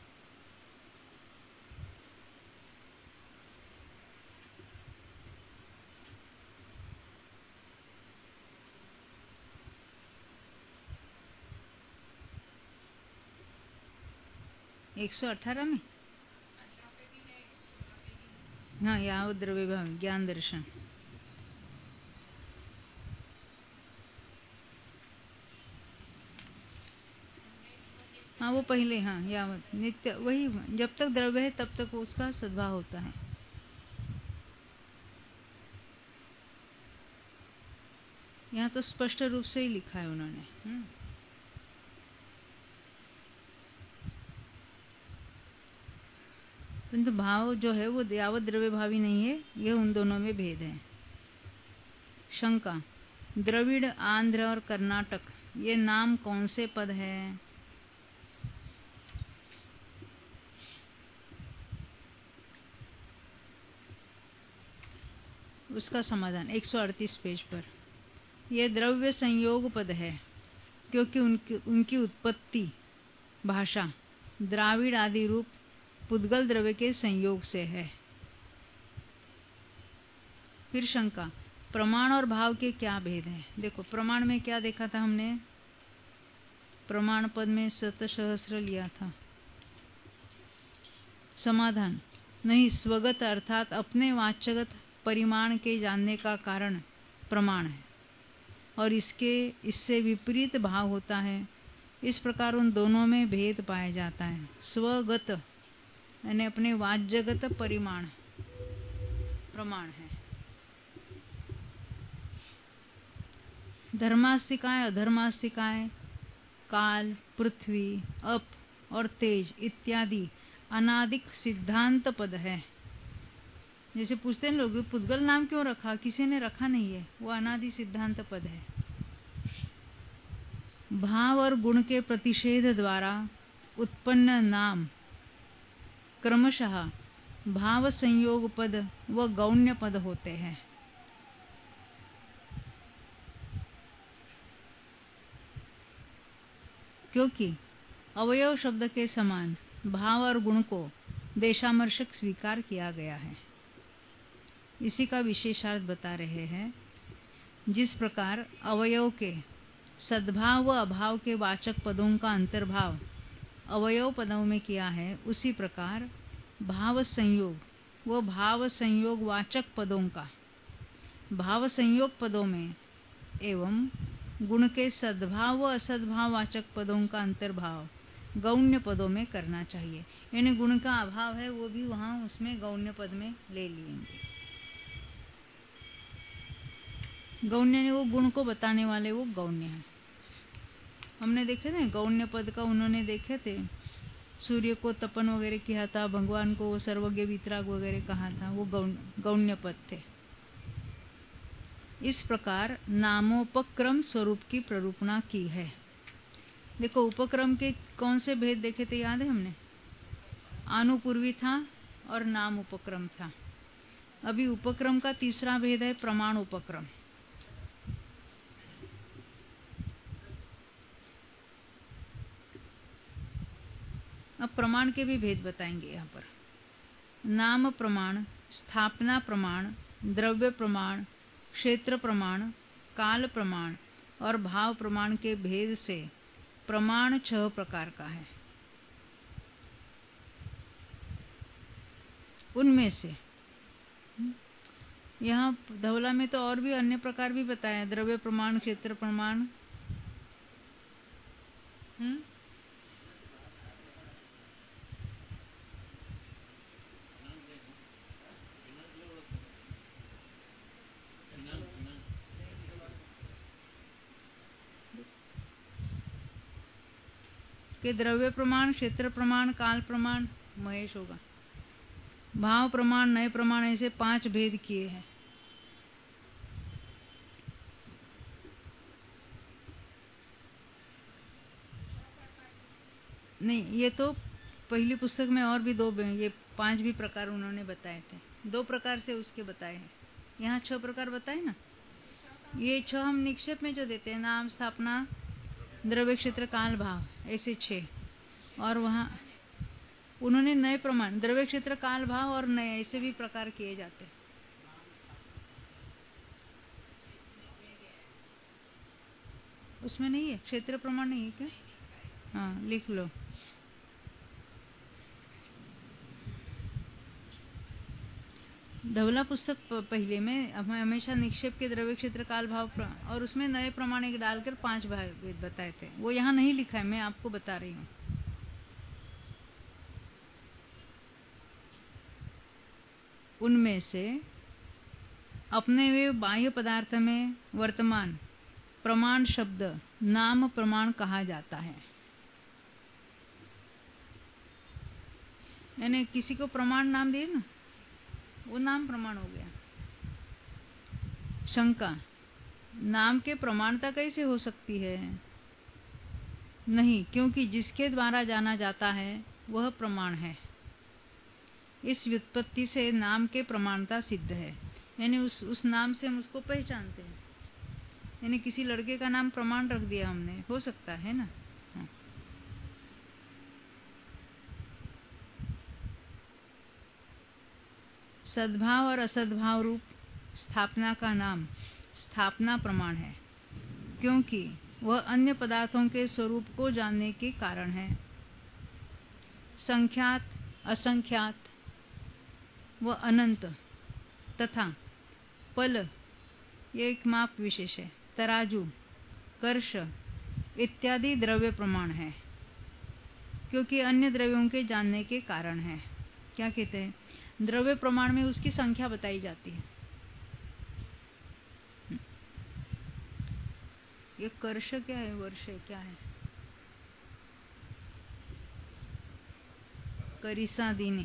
एक 118 में, हाँ, यावत द्रव्य भाव ज्ञान दर्शन। हाँ, वो पहले, हाँ, यावत नित्य, वही जब तक द्रव्य है तब तक उसका सद्भाव होता है। यहाँ तो स्पष्ट रूप से ही लिखा है उन्होंने। किंतु भाव जो है वो यावत द्रव्य भावी नहीं है, यह उन दोनों में भेद है। शंका, द्रविड़, आंध्र और कर्नाटक ये नाम कौन से पद है? उसका समाधान 138 पेज पर। यह द्रव्य संयोग पद है, क्योंकि उनकी उत्पत्ति भाषा द्राविड़ आदि रूप पुद्गल द्रव्य के संयोग से है। फिर शंका, प्रमाण और भाव के क्या भेद है? देखो, प्रमाण में क्या देखा था हमने? प्रमाण पद में शतसहस्र लिया था। समाधान, नहीं, स्वगत अर्थात अपने वाच्यगत परिमाण के जानने का कारण प्रमाण है, और इससे विपरीत भाव होता है। इस प्रकार उन दोनों में भेद पाया जाता है। स्वगत यानी अपने वाच्यगत परिमाण प्रमाण है। धर्मास्तिकाएं, अधर्मास्तिकाएं, काल, पृथ्वी, अप और तेज इत्यादि अनादिक सिद्धांत पद है। जैसे पूछते हैं लोग, पुद्गल नाम क्यों रखा? किसी ने रखा नहीं है, वो अनादि सिद्धांत पद है। भाव और गुण के प्रतिषेध द्वारा उत्पन्न नाम क्रमशः भाव संयोग पद व गौण्य पद होते हैं। क्योंकि अवयव शब्द के समान भाव और गुण को देशामर्शक स्वीकार किया गया है। इसी का विशेषार्थ बता रहे हैं। जिस प्रकार अवयव के सद्भाव व अभाव के वाचक पदों का अंतर्भाव अवयव पदों में किया है, उसी प्रकार भाव संयोग व भाव संयोग वाचक पदों का भाव संयोग पदों में एवं गुण के सद्भाव व असद्भाव वाचक पदों का अंतर्भाव गौण्य पदों में करना चाहिए। यानी गुण का अभाव है वो भी वहां उसमें गौण्य पद में ले लेंगे। गौण्य ने वो गुण को बताने वाले वो गौण्य है। हमने देखे थे गौण्य पद का, उन्होंने देखे थे सूर्य को तपन वगैरह किया था, भगवान को वो सर्वज्ञ वितराग वगैरह कहा था, वो गौण्य पद थे। इस प्रकार नामोपक्रम स्वरूप की प्ररूपणा की है। देखो उपक्रम के कौन से भेद देखे थे, याद है हमने? आनुपूर्वी था और नाम उपक्रम था। अभी उपक्रम का तीसरा भेद है प्रमाण उपक्रम। अब प्रमाण के भी भेद बताएंगे यहाँ पर। नाम प्रमाण, स्थापना प्रमाण, द्रव्य प्रमाण, क्षेत्र प्रमाण, काल प्रमाण और भाव प्रमाण के भेद से प्रमाण 6 प्रकार का है। उनमें से यहाँ धवला में तो और भी अन्य प्रकार भी बताया, द्रव्य प्रमाण, क्षेत्र प्रमाण, के द्रव्य प्रमाण, क्षेत्र प्रमाण, काल प्रमाण, महेश होगा, भाव प्रमाण, नए प्रमाण, ऐसे 5 भेद किए हैं। नहीं, ये तो पहली पुस्तक में और भी 2 ये 5 भी प्रकार उन्होंने बताए थे। 2 प्रकार से उसके बताए हैं। यहाँ 6 प्रकार बताए ना। ये 6 हम निक्षेप में जो देते हैं, नाम, स्थापना, द्रव्य, क्षेत्र, काल, भाव, ऐसे 6। और वहां उन्होंने नए प्रमाण, द्रव्य, क्षेत्र, काल, भाव और नए ऐसे भी प्रकार किए जाते हैं। उसमें नहीं है, क्षेत्र प्रमाण नहीं है क्या? हाँ, लिख लो। धवला पुस्तक पहले में हमेशा निक्षेप के द्रव्य, क्षेत्र, काल, भाव और उसमें नए प्रमाण एक डालकर 5 भेद बताए थे। वो यहाँ नहीं लिखा है, मैं आपको बता रही हूँ। उनमें से अपने वे बाह्य पदार्थ में वर्तमान प्रमाण शब्द नाम प्रमाण कहा जाता है। यानी किसी को प्रमाण नाम दिए ना, वो नाम प्रमाण हो गया। शंका, नाम के प्रमाणता कैसे हो सकती है? नहीं, क्योंकि जिसके द्वारा जाना जाता है वह प्रमाण है। इस व्युत्पत्ति से नाम के प्रमाणता सिद्ध है। यानी उस नाम से हम उसको पहचानते हैं। यानी किसी लड़के का नाम प्रमाण रख दिया हमने, हो सकता है ना। हाँ। सद्भाव और असद्भाव रूप स्थापना का नाम स्थापना प्रमाण है, क्योंकि वह अन्य पदार्थों के स्वरूप को जानने के कारण है। संख्यात, असंख्यात व अनंत तथा पल, ये एक माप विशेष है, तराजू, कर्ष इत्यादि द्रव्य प्रमाण है, क्योंकि अन्य द्रव्यों के जानने के कारण है। क्या कहते हैं? द्रव्य प्रमाण में उसकी संख्या बताई जाती है। ये कर्ष क्या है, वर्ष क्या है? करिसा दीनी।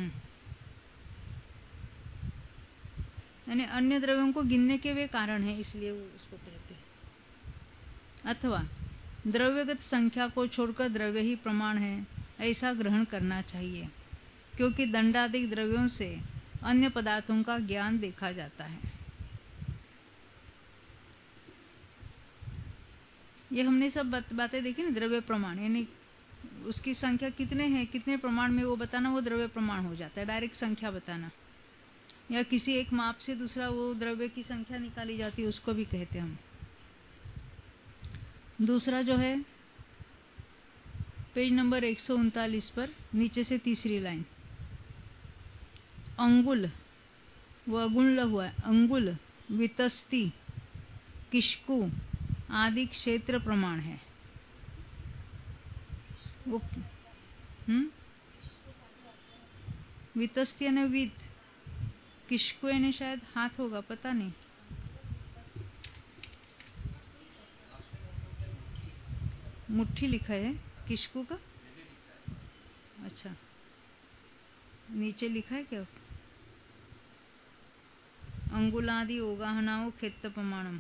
यानी अन्य द्रव्यों को गिनने के वे कारण है, इसलिए वो उसको कहते हैं। अथवा द्रव्यगत संख्या को छोड़कर द्रव्य ही प्रमाण है, ऐसा ग्रहण करना चाहिए, क्योंकि दंडाधिक द्रव्यों से अन्य पदार्थों का ज्ञान देखा जाता है। ये हमने सब बातें देखी ना, द्रव्य प्रमाण यानी उसकी संख्या कितने हैं, कितने प्रमाण में वो बताना, वो द्रव्य प्रमाण हो जाता है। डायरेक्ट संख्या बताना या किसी एक माप से दूसरा वो द्रव्य की संख्या निकाली जाती है, उसको भी कहते हैं हम। दूसरा जो है पेज नंबर 139 पर नीचे से तीसरी लाइन, अंगुल, वो अगुण हुआ है, अंगुल, वितस्ती, किश्कु आदि क्षेत्र प्रमाण है। वो वितस्ती यानी वित, किश्कु यानी शायद हाथ होगा, पता नहीं। मुट्ठी लिखा है किश्कु का। अच्छा, नीचे लिखा है क्या? अंगुलादि ओगाहनाओ क्षेत्र प्रमाणम।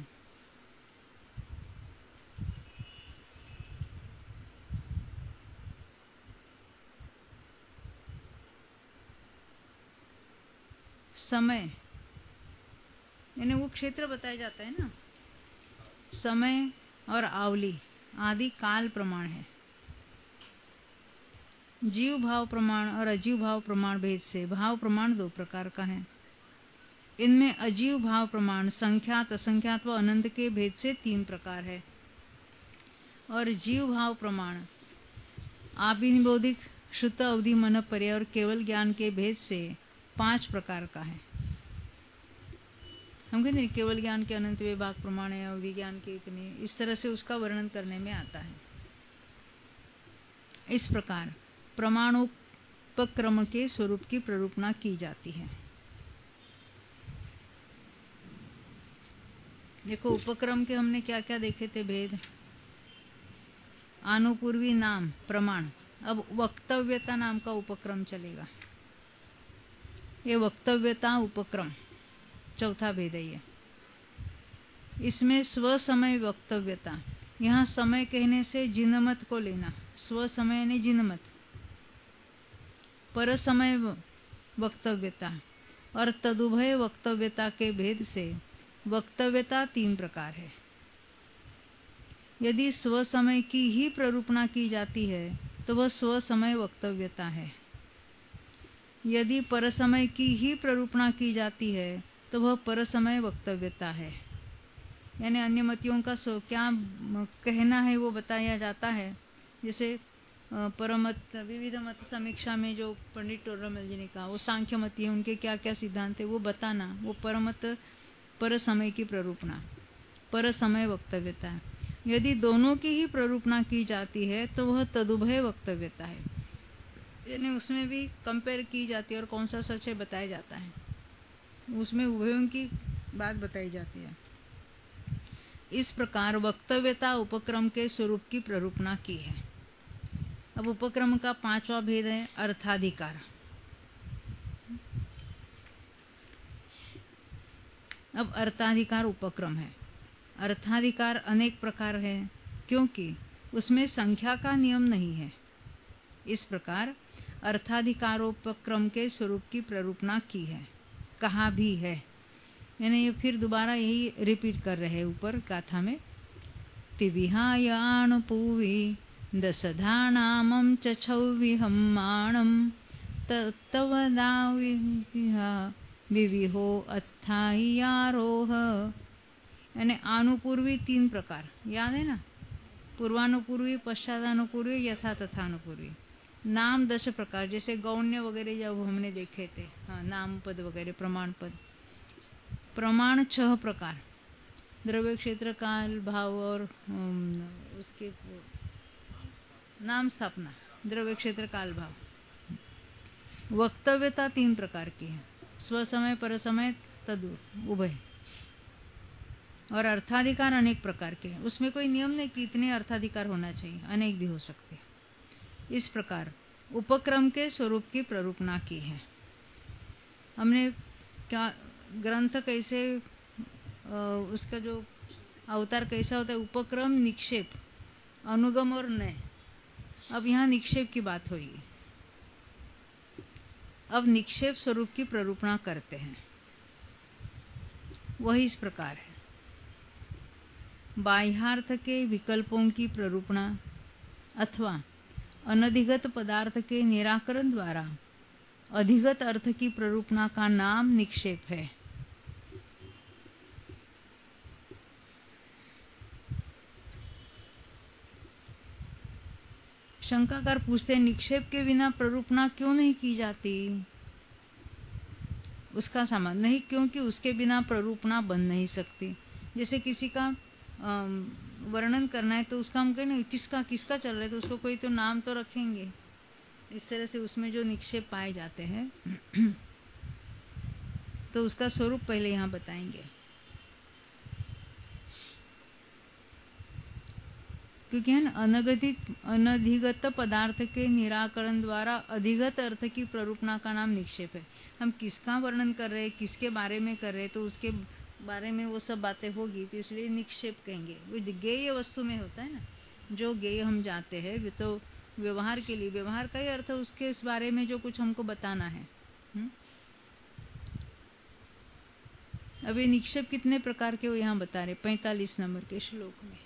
समय यानी वो क्षेत्र बताया जाता है ना, समय और आवली आदि काल प्रमाण है। जीव भाव प्रमाण और अजीव भाव प्रमाण भेद से भाव प्रमाण दो प्रकार का है। इनमें अजीव भाव प्रमाण संख्यात, असंख्यात व अनंत के भेद से 3 प्रकार है और जीव भाव प्रमाण आभिनिबोधिक, शुद्ध, अवधि, मन, पर्याय और केवल ज्ञान के भेद से 5 प्रकार का है। हम कहते हैं केवल ज्ञान के अनंत विभाग प्रमाण है, अवधि ज्ञान के इतने, इस तरह से उसका वर्णन करने में आता है। इस प्रकार प्रमाणोपक्रम के स्वरूप की प्ररूपणा की जाती है। देखो उपक्रम के हमने क्या क्या देखे थे भेद। आनुपूर्वी नाम प्रमाण, अब वक्तव्यता नाम का उपक्रम चलेगा। ये वक्तव्यता उपक्रम चौथा भेद है। ये इसमें स्व समय वक्तव्यता, यहाँ समय कहने से जिनमत को लेना, स्व समय यानी जिनमत, पर समय वक्तव्यता और तदुभय वक्तव्यता के भेद से वक्तव्यता 3 प्रकार है। यदि स्व समय की ही प्ररूपणा की जाती है तो वह स्व समय वक्तव्यता है। यदि पर समय की ही प्ररूपणा की जाती है तो वह पर समय वक्तव्यता है। यानी अन्य मतियों का क्या कहना है वो बताया जाता है। जैसे परमत विविध मत समीक्षा में जो पंडित टोडरमल जी ने कहा, वो सांख्य मती है, उनके क्या क्या सिद्धांत है वो बताना, वो परमत पर समय की प्ररूपणा, पर समय वक्तव्यता है। यदि दोनों की ही प्ररूपणा की जाती है तो वह तदुभय वक्तव्यता है। यानी उसमें भी कंपेयर की जाती है और कौन सा सच है बताया जाता है, उसमें उभयों की बात बताई जाती है। इस प्रकार वक्तव्यता उपक्रम के स्वरूप की प्ररूपणा की है। अब उपक्रम का 5वां भेद है अर्थाधिकार। अब अर्थाधिकार उपक्रम है। अर्थाधिकार अनेक प्रकार है क्योंकि उसमें संख्या का नियम नहीं है। इस प्रकार अर्थाधिकारोपक्रम के स्वरूप की प्ररूपणा की है, कहा भी है। यानी ये फिर दोबारा यही रिपीट कर रहे हैं ऊपर गाथा में। तिविहायान पूवी दशधानामं च छौविहम्माणं तत्तवदाविहा विविहो अत्थायारोह। यानी अनुपूर्वी 3 प्रकार याद है ना, पूर्वानुपूर्वी, पश्चातानुपूर्वी, यथा तथानुपूर्वी। नाम 10 प्रकार, जैसे गौण्य वगैरह जब हमने देखे थे, हाँ, नाम पद वगैरह, प्रमाण पद। प्रमाण 6 प्रकार, द्रव्य, क्षेत्र, काल, भाव और उसके नाम स्थापना, द्रव्य, क्षेत्र, काल, भाव। वक्तव्यता 3 प्रकार की है, स्व समय, पर समय, तद उभय। और अर्थाधिकार अनेक प्रकार के हैं, उसमें कोई नियम नहीं कि इतने अर्थाधिकार होना चाहिए, अनेक भी हो सकते। इस प्रकार उपक्रम के स्वरूप की प्ररूपणा की है। हमने क्या ग्रंथ कैसे, उसका जो अवतार कैसा होता है, उपक्रम, निक्षेप, अनुगम और नय। अब यहाँ निक्षेप की बात हुई। अब निक्षेप स्वरूप की प्ररूपणा करते हैं। वह इस प्रकार है। बाह्यार्थ के विकल्पों की प्ररूपणा अथवा अनधिगत पदार्थ के निराकरण द्वारा अधिगत अर्थ की प्ररूपणा का नाम निक्षेप है। शंकाकार पूछते हैं, निक्षेप के बिना प्ररूपणा क्यों नहीं की जाती? उसका समाधान नहीं, क्योंकि उसके बिना प्ररूपणा बन नहीं सकती। जैसे किसी का वर्णन करना है तो उसका हम कहें ना, किसका किसका चल रहा है, तो उसको कोई तो नाम तो रखेंगे। इस तरह से उसमें जो निक्षेप पाए जाते हैं तो उसका स्वरूप पहले यहाँ बताएंगे। क्योंकि है ना, अनधिगत पदार्थ के निराकरण द्वारा अधिगत अर्थ की प्ररूपणा का नाम निक्षेप है। हम किसका वर्णन कर रहे हैं, किसके बारे में कर रहे हैं, तो उसके बारे में वो सब बातें होगी, तो इसलिए निक्षेप कहेंगे। वो ज्ञेय वस्तु में होता है ना, जो ज्ञेय हम जाते हैं, तो व्यवहार के लिए, व्यवहार का ही अर्थ उसके इस बारे में जो कुछ हमको बताना है। अभी निक्षेप कितने प्रकार के वो यहाँ बता रहे 45 नंबर के श्लोक में।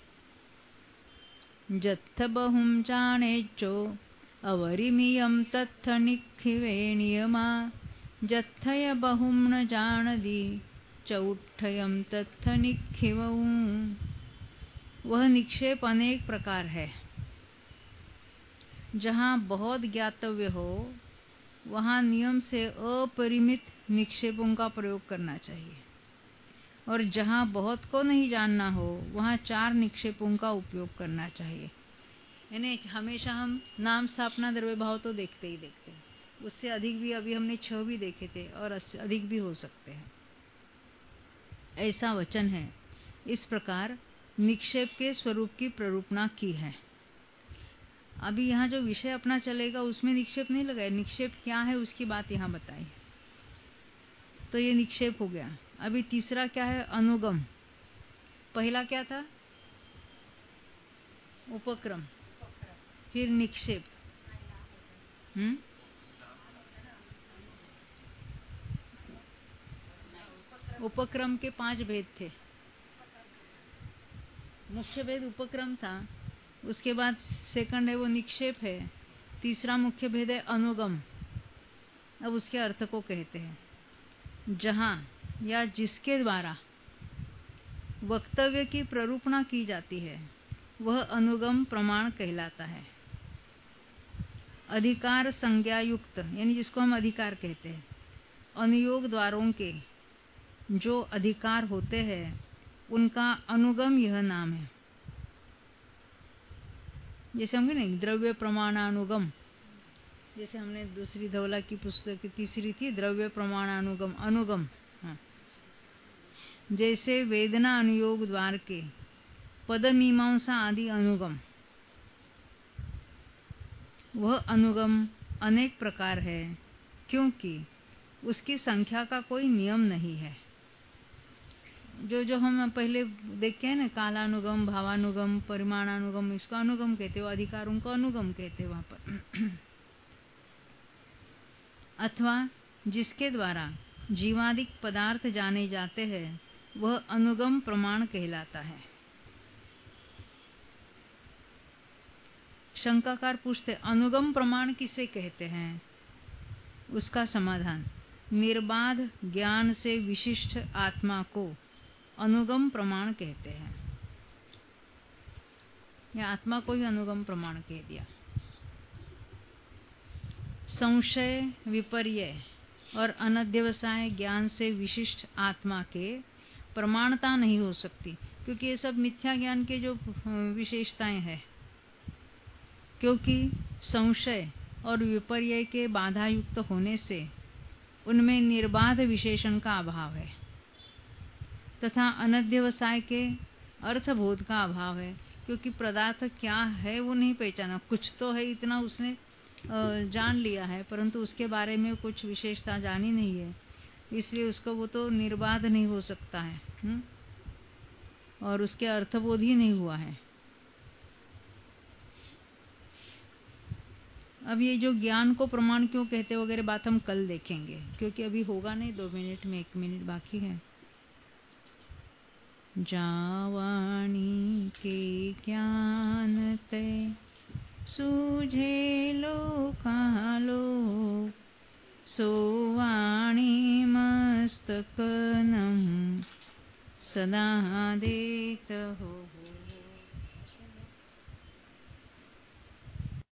जत्थ बहुम जानेचो अवरिमियम तत्थ निखिवे नियमा जत्थय बहुम न जानदी चौठयम तत्थ निखिवऊ। वह निक्षेप अनेक प्रकार है। जहाँ बहुत ज्ञातव्य हो वहाँ नियम से अपरिमित निक्षेपों का प्रयोग करना चाहिए, और जहाँ बहुत को नहीं जानना हो वहाँ 4 निक्षेपों का उपयोग करना चाहिए। यानी हमेशा हम नाम स्थापना द्रव्य भाव तो देखते ही देखते हैं, उससे अधिक भी अभी हमने 6 भी देखे थे और अधिक भी हो सकते हैं, ऐसा वचन है। इस प्रकार निक्षेप के स्वरूप की प्ररूपणा की है। अभी यहाँ जो विषय अपना चलेगा उसमें निक्षेप नहीं लगाए, निक्षेप क्या है उसकी बात यहाँ बताई। तो ये निक्षेप हो गया। अभी तीसरा क्या है? अनुगम। पहला क्या था? उपक्रम, फिर निक्षेप। उपक्रम के 5 भेद थे। मुख्य भेद उपक्रम था, उसके बाद सेकंड है वो निक्षेप है, तीसरा मुख्य भेद है अनुगम। अब उसके अर्थ को कहते हैं, जहां या जिसके द्वारा वक्तव्य की प्ररूपणा की जाती है वह अनुगम प्रमाण कहलाता है। अधिकार संज्ञा युक्त, यानी जिसको हम अधिकार कहते हैं, अनुयोग द्वारों के जो अधिकार होते हैं उनका अनुगम यह नाम है। जैसे हम कहते हैं द्रव्य प्रमाणानुगम, जैसे हमने दूसरी धवला की पुस्तक की तीसरी थी द्रव्य प्रमाणानुगम, अनुगम। हाँ। जैसे वेदना अनुयोग द्वार के पद मीमांसा आदि अनुगम, वह अनुगम अनेक प्रकार है क्योंकि उसकी संख्या का कोई नियम नहीं है। जो हम पहले देखते हैं ना, कालानुगम, भावानुगम, परिमाणानुगम, इसको अनुगम कहते हो, अधिकारों को अनुगम कहते हैं वहां पर। अथवा जिसके द्वारा जीवादिक पदार्थ जाने जाते हैं वह अनुगम प्रमाण कहलाता है। शंकाकार पूछते, अनुगम प्रमाण किसे कहते हैं? उसका समाधान, निर्बाध ज्ञान से विशिष्ट आत्मा को अनुगम प्रमाण कहते हैं। या आत्मा को ही अनुगम प्रमाण कह दिया। संशय, विपर्य और अनध्यवसाय ज्ञान से विशिष्ट आत्मा के प्रमाणता नहीं हो सकती, क्योंकि ये सब मिथ्या ज्ञान के जो विशेषताएं हैं। क्योंकि संशय और विपर्य के बाधा युक्त होने से उनमें निर्बाध विशेषण का अभाव है, तथा अनध्यवसाय के अर्थबोध का अभाव है, क्योंकि पदार्थ क्या है वो नहीं पहचाना। कुछ तो है इतना उसने जान लिया है, परंतु उसके बारे में कुछ विशेषता जानी नहीं है, इसलिए उसको वो तो निर्बाध नहीं हो सकता है। और उसके अर्थबोध ही नहीं हुआ है। अब ये जो ज्ञान को प्रमाण क्यों कहते वगैरह बात हम कल देखेंगे, क्योंकि अभी होगा नहीं, 2 मिनट में 1 मिनट बाकी है। जावाणी के ज्ञान ते सूझेलो कालो सोवाणी मस्तकनम सदा देत हो